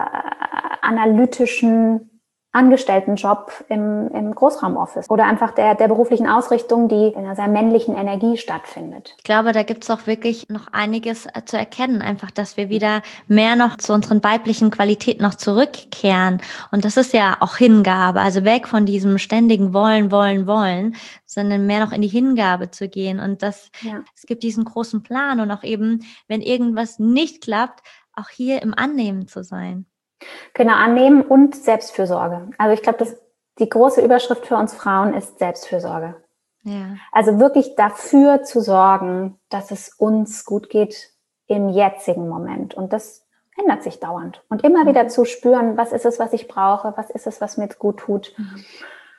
analytischen Angestelltenjob im, im Großraumoffice oder einfach der, der beruflichen Ausrichtung, die in einer sehr männlichen Energie stattfindet. Ich glaube, da gibt es auch wirklich noch einiges zu erkennen, einfach, dass wir wieder mehr noch zu unseren weiblichen Qualitäten noch zurückkehren. Und das ist ja auch Hingabe, also weg von diesem ständigen Wollen, Wollen, Wollen, sondern mehr noch in die Hingabe zu gehen. Und das, ja. Es gibt diesen großen Plan und auch eben, wenn irgendwas nicht klappt, auch hier im Annehmen zu sein. Genau, annehmen und Selbstfürsorge. Also ich glaube, dass die große Überschrift für uns Frauen ist Selbstfürsorge. Ja. Also wirklich dafür zu sorgen, dass es uns gut geht im jetzigen Moment. Und das ändert sich dauernd. Und immer mhm. wieder zu spüren, was ist es, was ich brauche, was ist es, was mir gut tut. Mhm.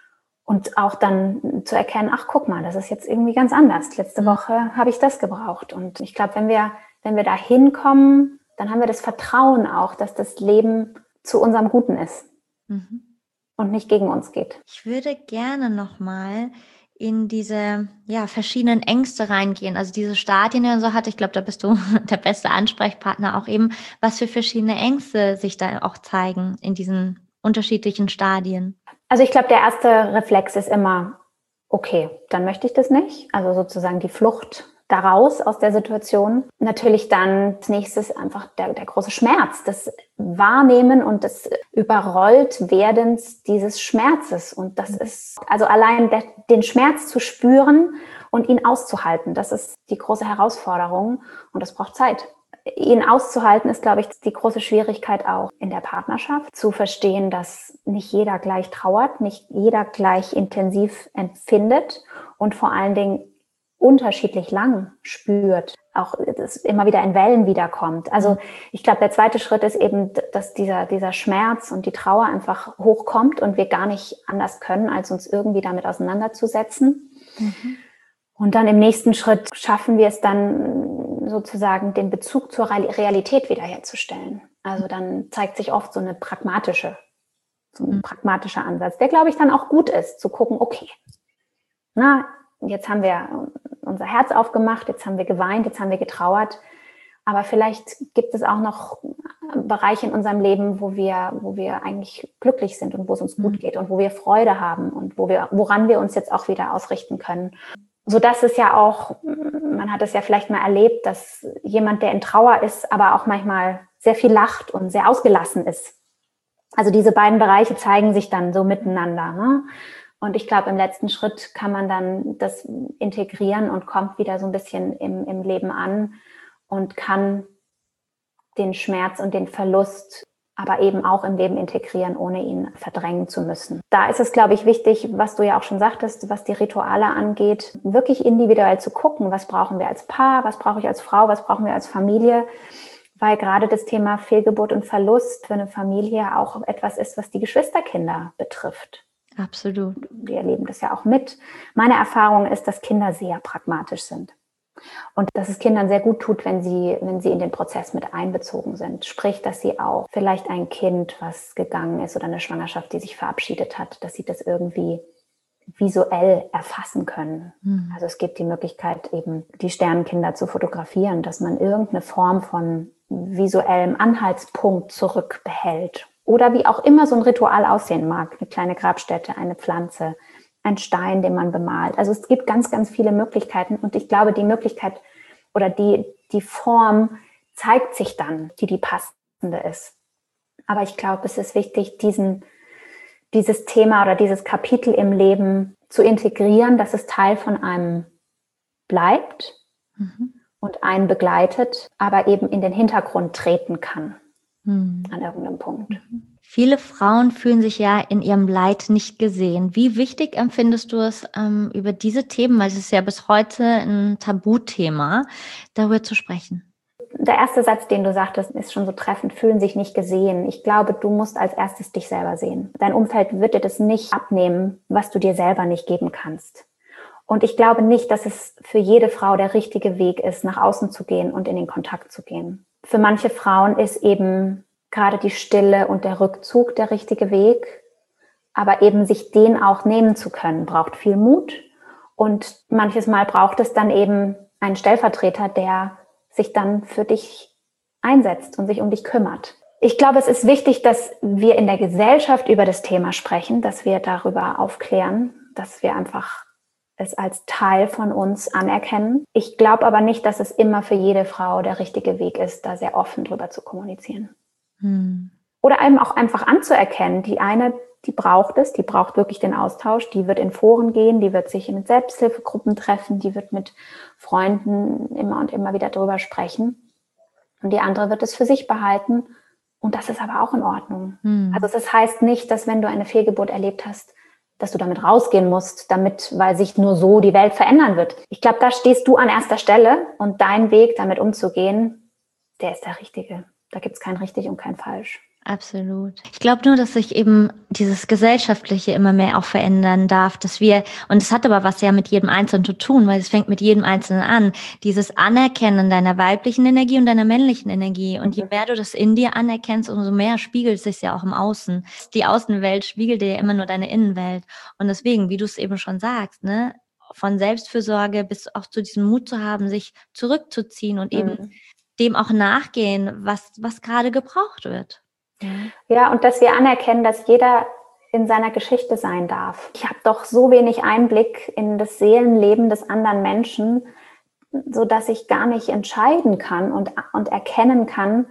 Und auch dann zu erkennen, ach, guck mal, das ist jetzt irgendwie ganz anders. Letzte Woche habe ich das gebraucht. Und ich glaube, wenn wir, wenn wir da hinkommen, dann haben wir das Vertrauen auch, dass das Leben zu unserem Guten ist mhm. und nicht gegen uns geht. Ich würde gerne nochmal in diese ja, verschiedenen Ängste reingehen, also diese Stadien, die man so hat. Ich glaube, da bist du der beste Ansprechpartner auch eben, was für verschiedene Ängste sich da auch zeigen in diesen unterschiedlichen Stadien. Also ich glaube, der erste Reflex ist immer, okay, dann möchte ich das nicht. Also sozusagen die Flucht daraus aus der Situation. Natürlich dann als nächstes einfach der, der große Schmerz, das Wahrnehmen und das Überrolltwerdens dieses Schmerzes. Und das ist, also allein der, den Schmerz zu spüren und ihn auszuhalten, das ist die große Herausforderung und das braucht Zeit. Ihn auszuhalten ist, glaube ich, die große Schwierigkeit auch in der Partnerschaft. Zu verstehen, dass nicht jeder gleich trauert, nicht jeder gleich intensiv empfindet und vor allen Dingen unterschiedlich lang spürt, auch das immer wieder in Wellen wiederkommt. Also ich glaube, der zweite Schritt ist eben, dass dieser, dieser Schmerz und die Trauer einfach hochkommt und wir gar nicht anders können, als uns irgendwie damit auseinanderzusetzen. Mhm. Und dann im nächsten Schritt schaffen wir es dann sozusagen, den Bezug zur Realität wiederherzustellen. Also dann zeigt sich oft so eine pragmatische, so ein pragmatischer Ansatz, der, glaube ich, dann auch gut ist, zu gucken, okay, na, jetzt haben wir unser Herz aufgemacht, jetzt haben wir geweint, jetzt haben wir getrauert. Aber vielleicht gibt es auch noch Bereiche in unserem Leben, wo wir, wo wir eigentlich glücklich sind und wo es uns gut geht und wo wir Freude haben und wo wir, woran wir uns jetzt auch wieder ausrichten können. Sodass es ja auch, man hat es ja vielleicht mal erlebt, dass jemand, der in Trauer ist, aber auch manchmal sehr viel lacht und sehr ausgelassen ist. Also diese beiden Bereiche zeigen sich dann so miteinander, ne? Und ich glaube, im letzten Schritt kann man dann das integrieren und kommt wieder so ein bisschen im, im Leben an und kann den Schmerz und den Verlust aber eben auch im Leben integrieren, ohne ihn verdrängen zu müssen. Da ist es, glaube ich, wichtig, was du ja auch schon sagtest, was die Rituale angeht, wirklich individuell zu gucken, was brauchen wir als Paar, was brauche ich als Frau, was brauchen wir als Familie, weil gerade das Thema Fehlgeburt und Verlust für eine Familie auch etwas ist, was die Geschwisterkinder betrifft. Absolut. Wir erleben das ja auch mit. Meine Erfahrung ist, dass Kinder sehr pragmatisch sind. Und dass es Kindern sehr gut tut, wenn sie, wenn sie in den Prozess mit einbezogen sind. Sprich, dass sie auch vielleicht ein Kind, was gegangen ist oder eine Schwangerschaft, die sich verabschiedet hat, dass sie das irgendwie visuell erfassen können. Mhm. Also es gibt die Möglichkeit, eben die Sternenkinder zu fotografieren, dass man irgendeine Form von visuellem Anhaltspunkt zurückbehält. Oder wie auch immer so ein Ritual aussehen mag. Eine kleine Grabstätte, eine Pflanze, ein Stein, den man bemalt. Also es gibt ganz, ganz viele Möglichkeiten. Und ich glaube, die Möglichkeit oder die, die Form zeigt sich dann, die die passende ist. Aber ich glaube, es ist wichtig, diesen, dieses Thema oder dieses Kapitel im Leben zu integrieren, dass es Teil von einem bleibt mhm. und einen begleitet, aber eben in den Hintergrund treten kann. An irgendeinem Punkt. Viele Frauen fühlen sich ja in ihrem Leid nicht gesehen. Wie wichtig empfindest du es, ähm, über diese Themen, weil es ist ja bis heute ein Tabuthema, darüber zu sprechen? Der erste Satz, den du sagtest, ist schon so treffend, fühlen sich nicht gesehen. Ich glaube, du musst als erstes dich selber sehen. Dein Umfeld wird dir das nicht abnehmen, was du dir selber nicht geben kannst. Und ich glaube nicht, dass es für jede Frau der richtige Weg ist, nach außen zu gehen und in den Kontakt zu gehen. Für manche Frauen ist eben gerade die Stille und der Rückzug der richtige Weg. Aber eben sich den auch nehmen zu können, braucht viel Mut. Und manches Mal braucht es dann eben einen Stellvertreter, der sich dann für dich einsetzt und sich um dich kümmert. Ich glaube, es ist wichtig, dass wir in der Gesellschaft über das Thema sprechen, dass wir darüber aufklären, dass wir einfach es als Teil von uns anerkennen. Ich glaube aber nicht, dass es immer für jede Frau der richtige Weg ist, da sehr offen drüber zu kommunizieren. Hm. Oder eben auch einfach anzuerkennen, die eine, die braucht es, die braucht wirklich den Austausch, die wird in Foren gehen, die wird sich mit Selbsthilfegruppen treffen, die wird mit Freunden immer und immer wieder drüber sprechen. Und die andere wird es für sich behalten. Und das ist aber auch in Ordnung. Hm. Also das heißt nicht, dass wenn du eine Fehlgeburt erlebt hast, dass du damit rausgehen musst, damit, weil sich nur so die Welt verändern wird. Ich glaube, da stehst du an erster Stelle und dein Weg, damit umzugehen, der ist der richtige. Da gibt es kein richtig und kein falsch. Absolut. Ich glaube nur, dass sich eben dieses Gesellschaftliche immer mehr auch verändern darf, dass wir, und es hat aber was ja mit jedem Einzelnen zu tun, weil es fängt mit jedem Einzelnen an, dieses Anerkennen deiner weiblichen Energie und deiner männlichen Energie. Und je mehr du das in dir anerkennst, umso mehr spiegelt es sich ja auch im Außen. Die Außenwelt spiegelt dir ja immer nur deine Innenwelt. Und deswegen, wie du es eben schon sagst, ne, von Selbstfürsorge bis auch zu diesem Mut zu haben, sich zurückzuziehen und eben mhm. dem auch nachgehen, was, was gerade gebraucht wird. Ja, und dass wir anerkennen, dass jeder in seiner Geschichte sein darf. Ich habe doch so wenig Einblick in das Seelenleben des anderen Menschen, sodass ich gar nicht entscheiden kann und, und erkennen kann,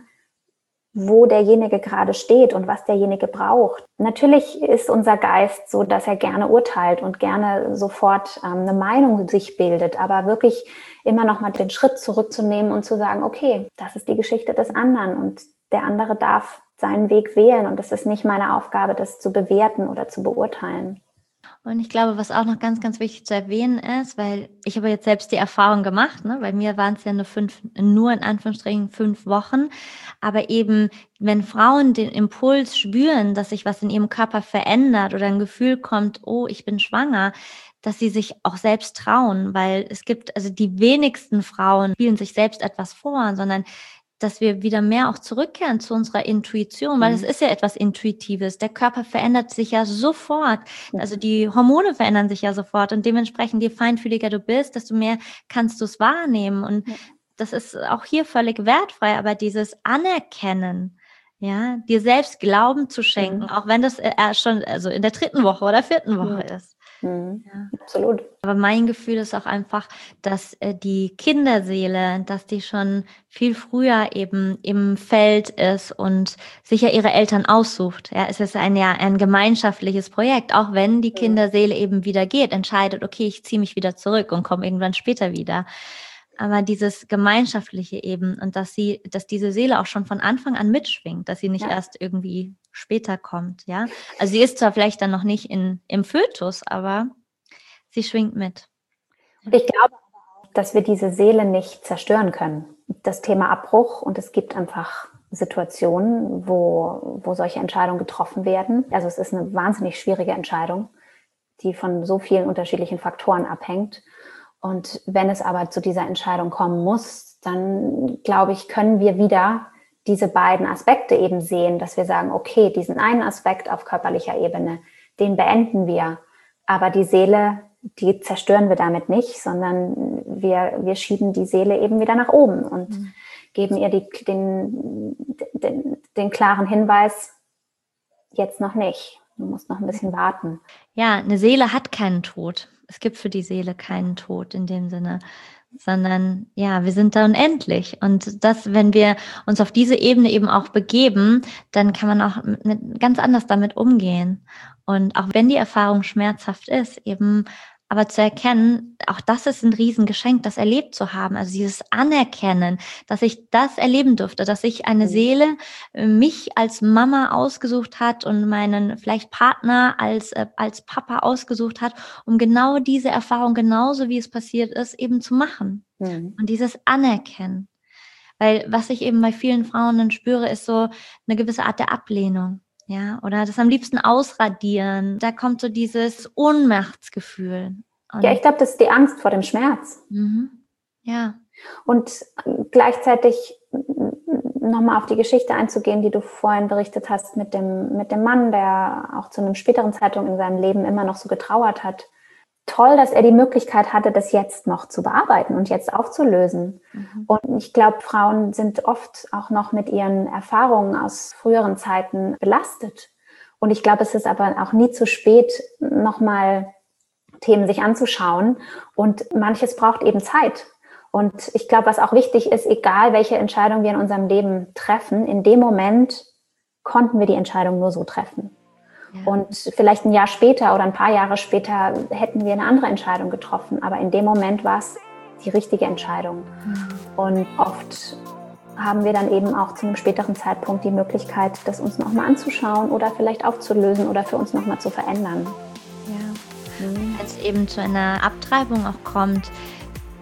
wo derjenige gerade steht und was derjenige braucht. Natürlich ist unser Geist so, dass er gerne urteilt und gerne sofort ähm, eine Meinung sich bildet, aber wirklich immer noch mal den Schritt zurückzunehmen und zu sagen, okay, das ist die Geschichte des anderen und der andere darf seinen Weg wählen und es ist nicht meine Aufgabe, das zu bewerten oder zu beurteilen. Und ich glaube, was auch noch ganz, ganz wichtig zu erwähnen ist, weil ich habe jetzt selbst die Erfahrung gemacht, ne? Bei mir waren es ja nur fünf, nur in Anführungsstrichen fünf Wochen, aber eben, wenn Frauen den Impuls spüren, dass sich was in ihrem Körper verändert oder ein Gefühl kommt, oh, ich bin schwanger, dass sie sich auch selbst trauen, weil es gibt, also die wenigsten Frauen spielen sich selbst etwas vor, sondern dass wir wieder mehr auch zurückkehren zu unserer Intuition, weil es mhm. ist ja etwas Intuitives. Der Körper verändert sich ja sofort. Mhm. Also die Hormone verändern sich ja sofort und dementsprechend, je feinfühliger du bist, desto mehr kannst du es wahrnehmen. Und mhm. das ist auch hier völlig wertfrei, aber dieses Anerkennen, ja, dir selbst Glauben zu schenken, mhm. auch wenn das äh, schon also in der dritten Woche oder vierten Woche mhm. ist. Mhm. Ja. Absolut. Aber mein Gefühl ist auch einfach, dass äh, die Kinderseele, dass die schon viel früher eben im Feld ist und sich ja ihre Eltern aussucht. Ja, es ist ein ja ein gemeinschaftliches Projekt, auch wenn die Kinderseele eben wieder geht, entscheidet, okay, ich ziehe mich wieder zurück und komme irgendwann später wieder. Aber dieses Gemeinschaftliche eben und dass sie, dass diese Seele auch schon von Anfang an mitschwingt, dass sie nicht ja. erst irgendwie später kommt, ja. Also sie ist zwar vielleicht dann noch nicht in, im Fötus, aber sie schwingt mit. Und ich glaube, dass wir diese Seele nicht zerstören können. Das Thema Abbruch, und es gibt einfach Situationen, wo, wo solche Entscheidungen getroffen werden. Also es ist eine wahnsinnig schwierige Entscheidung, die von so vielen unterschiedlichen Faktoren abhängt. Und wenn es aber zu dieser Entscheidung kommen muss, dann, glaube ich, können wir wieder diese beiden Aspekte eben sehen, dass wir sagen, okay, diesen einen Aspekt auf körperlicher Ebene, den beenden wir. Aber die Seele, die zerstören wir damit nicht, sondern wir, wir schieben die Seele eben wieder nach oben und mhm. geben ihr die, den, den, den klaren Hinweis, jetzt noch nicht. Du musst noch ein bisschen warten. Ja, eine Seele hat keinen Tod. Es gibt für die Seele keinen Tod in dem Sinne, sondern ja, wir sind da unendlich. Und das, wenn wir uns auf diese Ebene eben auch begeben, dann kann man auch mit, ganz anders damit umgehen. Und auch wenn die Erfahrung schmerzhaft ist, eben aber zu erkennen, auch das ist ein Riesengeschenk, das erlebt zu haben. Also dieses Anerkennen, dass ich das erleben durfte, dass ich eine Seele mich als Mama ausgesucht hat und meinen vielleicht Partner als, äh, als Papa ausgesucht hat, um genau diese Erfahrung, genauso wie es passiert ist, eben zu machen. Mhm. Und dieses Anerkennen. Weil was ich eben bei vielen Frauen dann spüre, ist so eine gewisse Art der Ablehnung. Ja, oder das am liebsten ausradieren. Da kommt so dieses Ohnmachtsgefühl. Und ja, ich glaube, das ist die Angst vor dem Schmerz. Mhm. Ja. Und gleichzeitig nochmal auf die Geschichte einzugehen, die du vorhin berichtet hast mit dem, mit dem Mann, der auch zu einem späteren Zeitpunkt in seinem Leben immer noch so getrauert hat. Toll, dass er die Möglichkeit hatte, das jetzt noch zu bearbeiten und jetzt aufzulösen. Mhm. Und ich glaube, Frauen sind oft auch noch mit ihren Erfahrungen aus früheren Zeiten belastet. Und ich glaube, es ist aber auch nie zu spät, nochmal Themen sich anzuschauen. Und manches braucht eben Zeit. Und ich glaube, was auch wichtig ist, egal welche Entscheidung wir in unserem Leben treffen, in dem Moment konnten wir die Entscheidung nur so treffen. Und vielleicht ein Jahr später oder ein paar Jahre später hätten wir eine andere Entscheidung getroffen. Aber in dem Moment war es die richtige Entscheidung. Mhm. Und oft haben wir dann eben auch zu einem späteren Zeitpunkt die Möglichkeit, das uns nochmal anzuschauen oder vielleicht aufzulösen oder für uns nochmal zu verändern. Ja. Mhm. Wenn es eben zu einer Abtreibung auch kommt,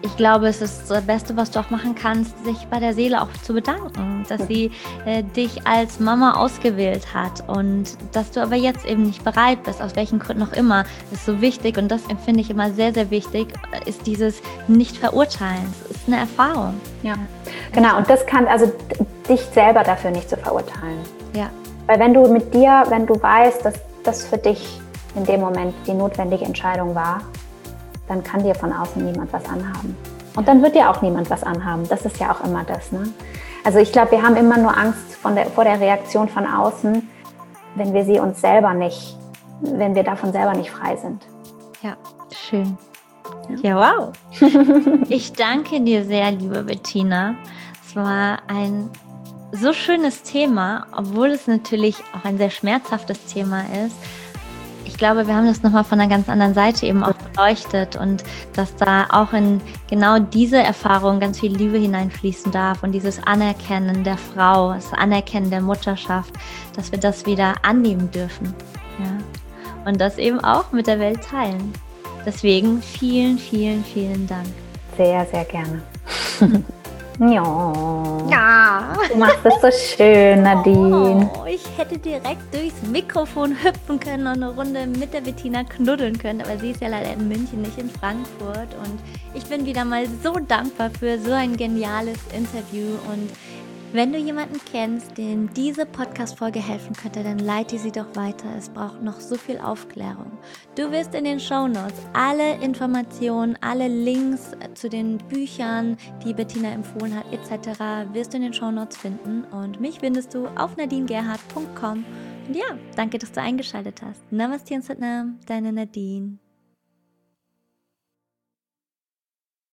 ich glaube, es ist das Beste, was du auch machen kannst, sich bei der Seele auch zu bedanken, dass sie äh, dich als Mama ausgewählt hat und dass du aber jetzt eben nicht bereit bist, aus welchen Gründen auch immer. Das ist so wichtig und das empfinde ich immer sehr, sehr wichtig, ist dieses Nicht-Verurteilen. Es ist eine Erfahrung. Ja, genau. Und das kann, also dich selber dafür nicht zu verurteilen. Ja. Weil wenn du mit dir, wenn du weißt, dass das für dich in dem Moment die notwendige Entscheidung war, dann kann dir von außen niemand was anhaben. Und dann wird dir auch niemand was anhaben. Das ist ja auch immer das. Ne? Also ich glaube, wir haben immer nur Angst von der, vor der Reaktion von außen, wenn wir sie uns selber nicht, wenn wir davon selber nicht frei sind. Ja, schön. Ja, wow. Ich danke dir sehr, liebe Bettina. Es war ein so schönes Thema, obwohl es natürlich auch ein sehr schmerzhaftes Thema ist. Ich glaube, wir haben das nochmal von einer ganz anderen Seite eben auch beleuchtet und dass da auch in genau diese Erfahrung ganz viel Liebe hineinfließen darf und dieses Anerkennen der Frau, das Anerkennen der Mutterschaft, dass wir das wieder annehmen dürfen. Ja? Und das eben auch mit der Welt teilen. Deswegen vielen, vielen, vielen Dank. Sehr, sehr gerne. Ja. Ja. Du machst das so schön, Nadine. Oh, ich hätte direkt durchs Mikrofon hüpfen können und eine Runde mit der Bettina knuddeln können, aber sie ist ja leider in München, nicht in Frankfurt. Und ich bin wieder mal so dankbar für so ein geniales Interview. Und wenn du jemanden kennst, dem diese Podcast-Folge helfen könnte, dann leite sie doch weiter. Es braucht noch so viel Aufklärung. Du wirst in den Shownotes alle Informationen, alle Links zu den Büchern, die Bettina empfohlen hat, et cetera, wirst du in den Shownotes finden. Und mich findest du auf nadine gerhard punkt com. Und ja, danke, dass du eingeschaltet hast. Namaste und Satnam, deine Nadine.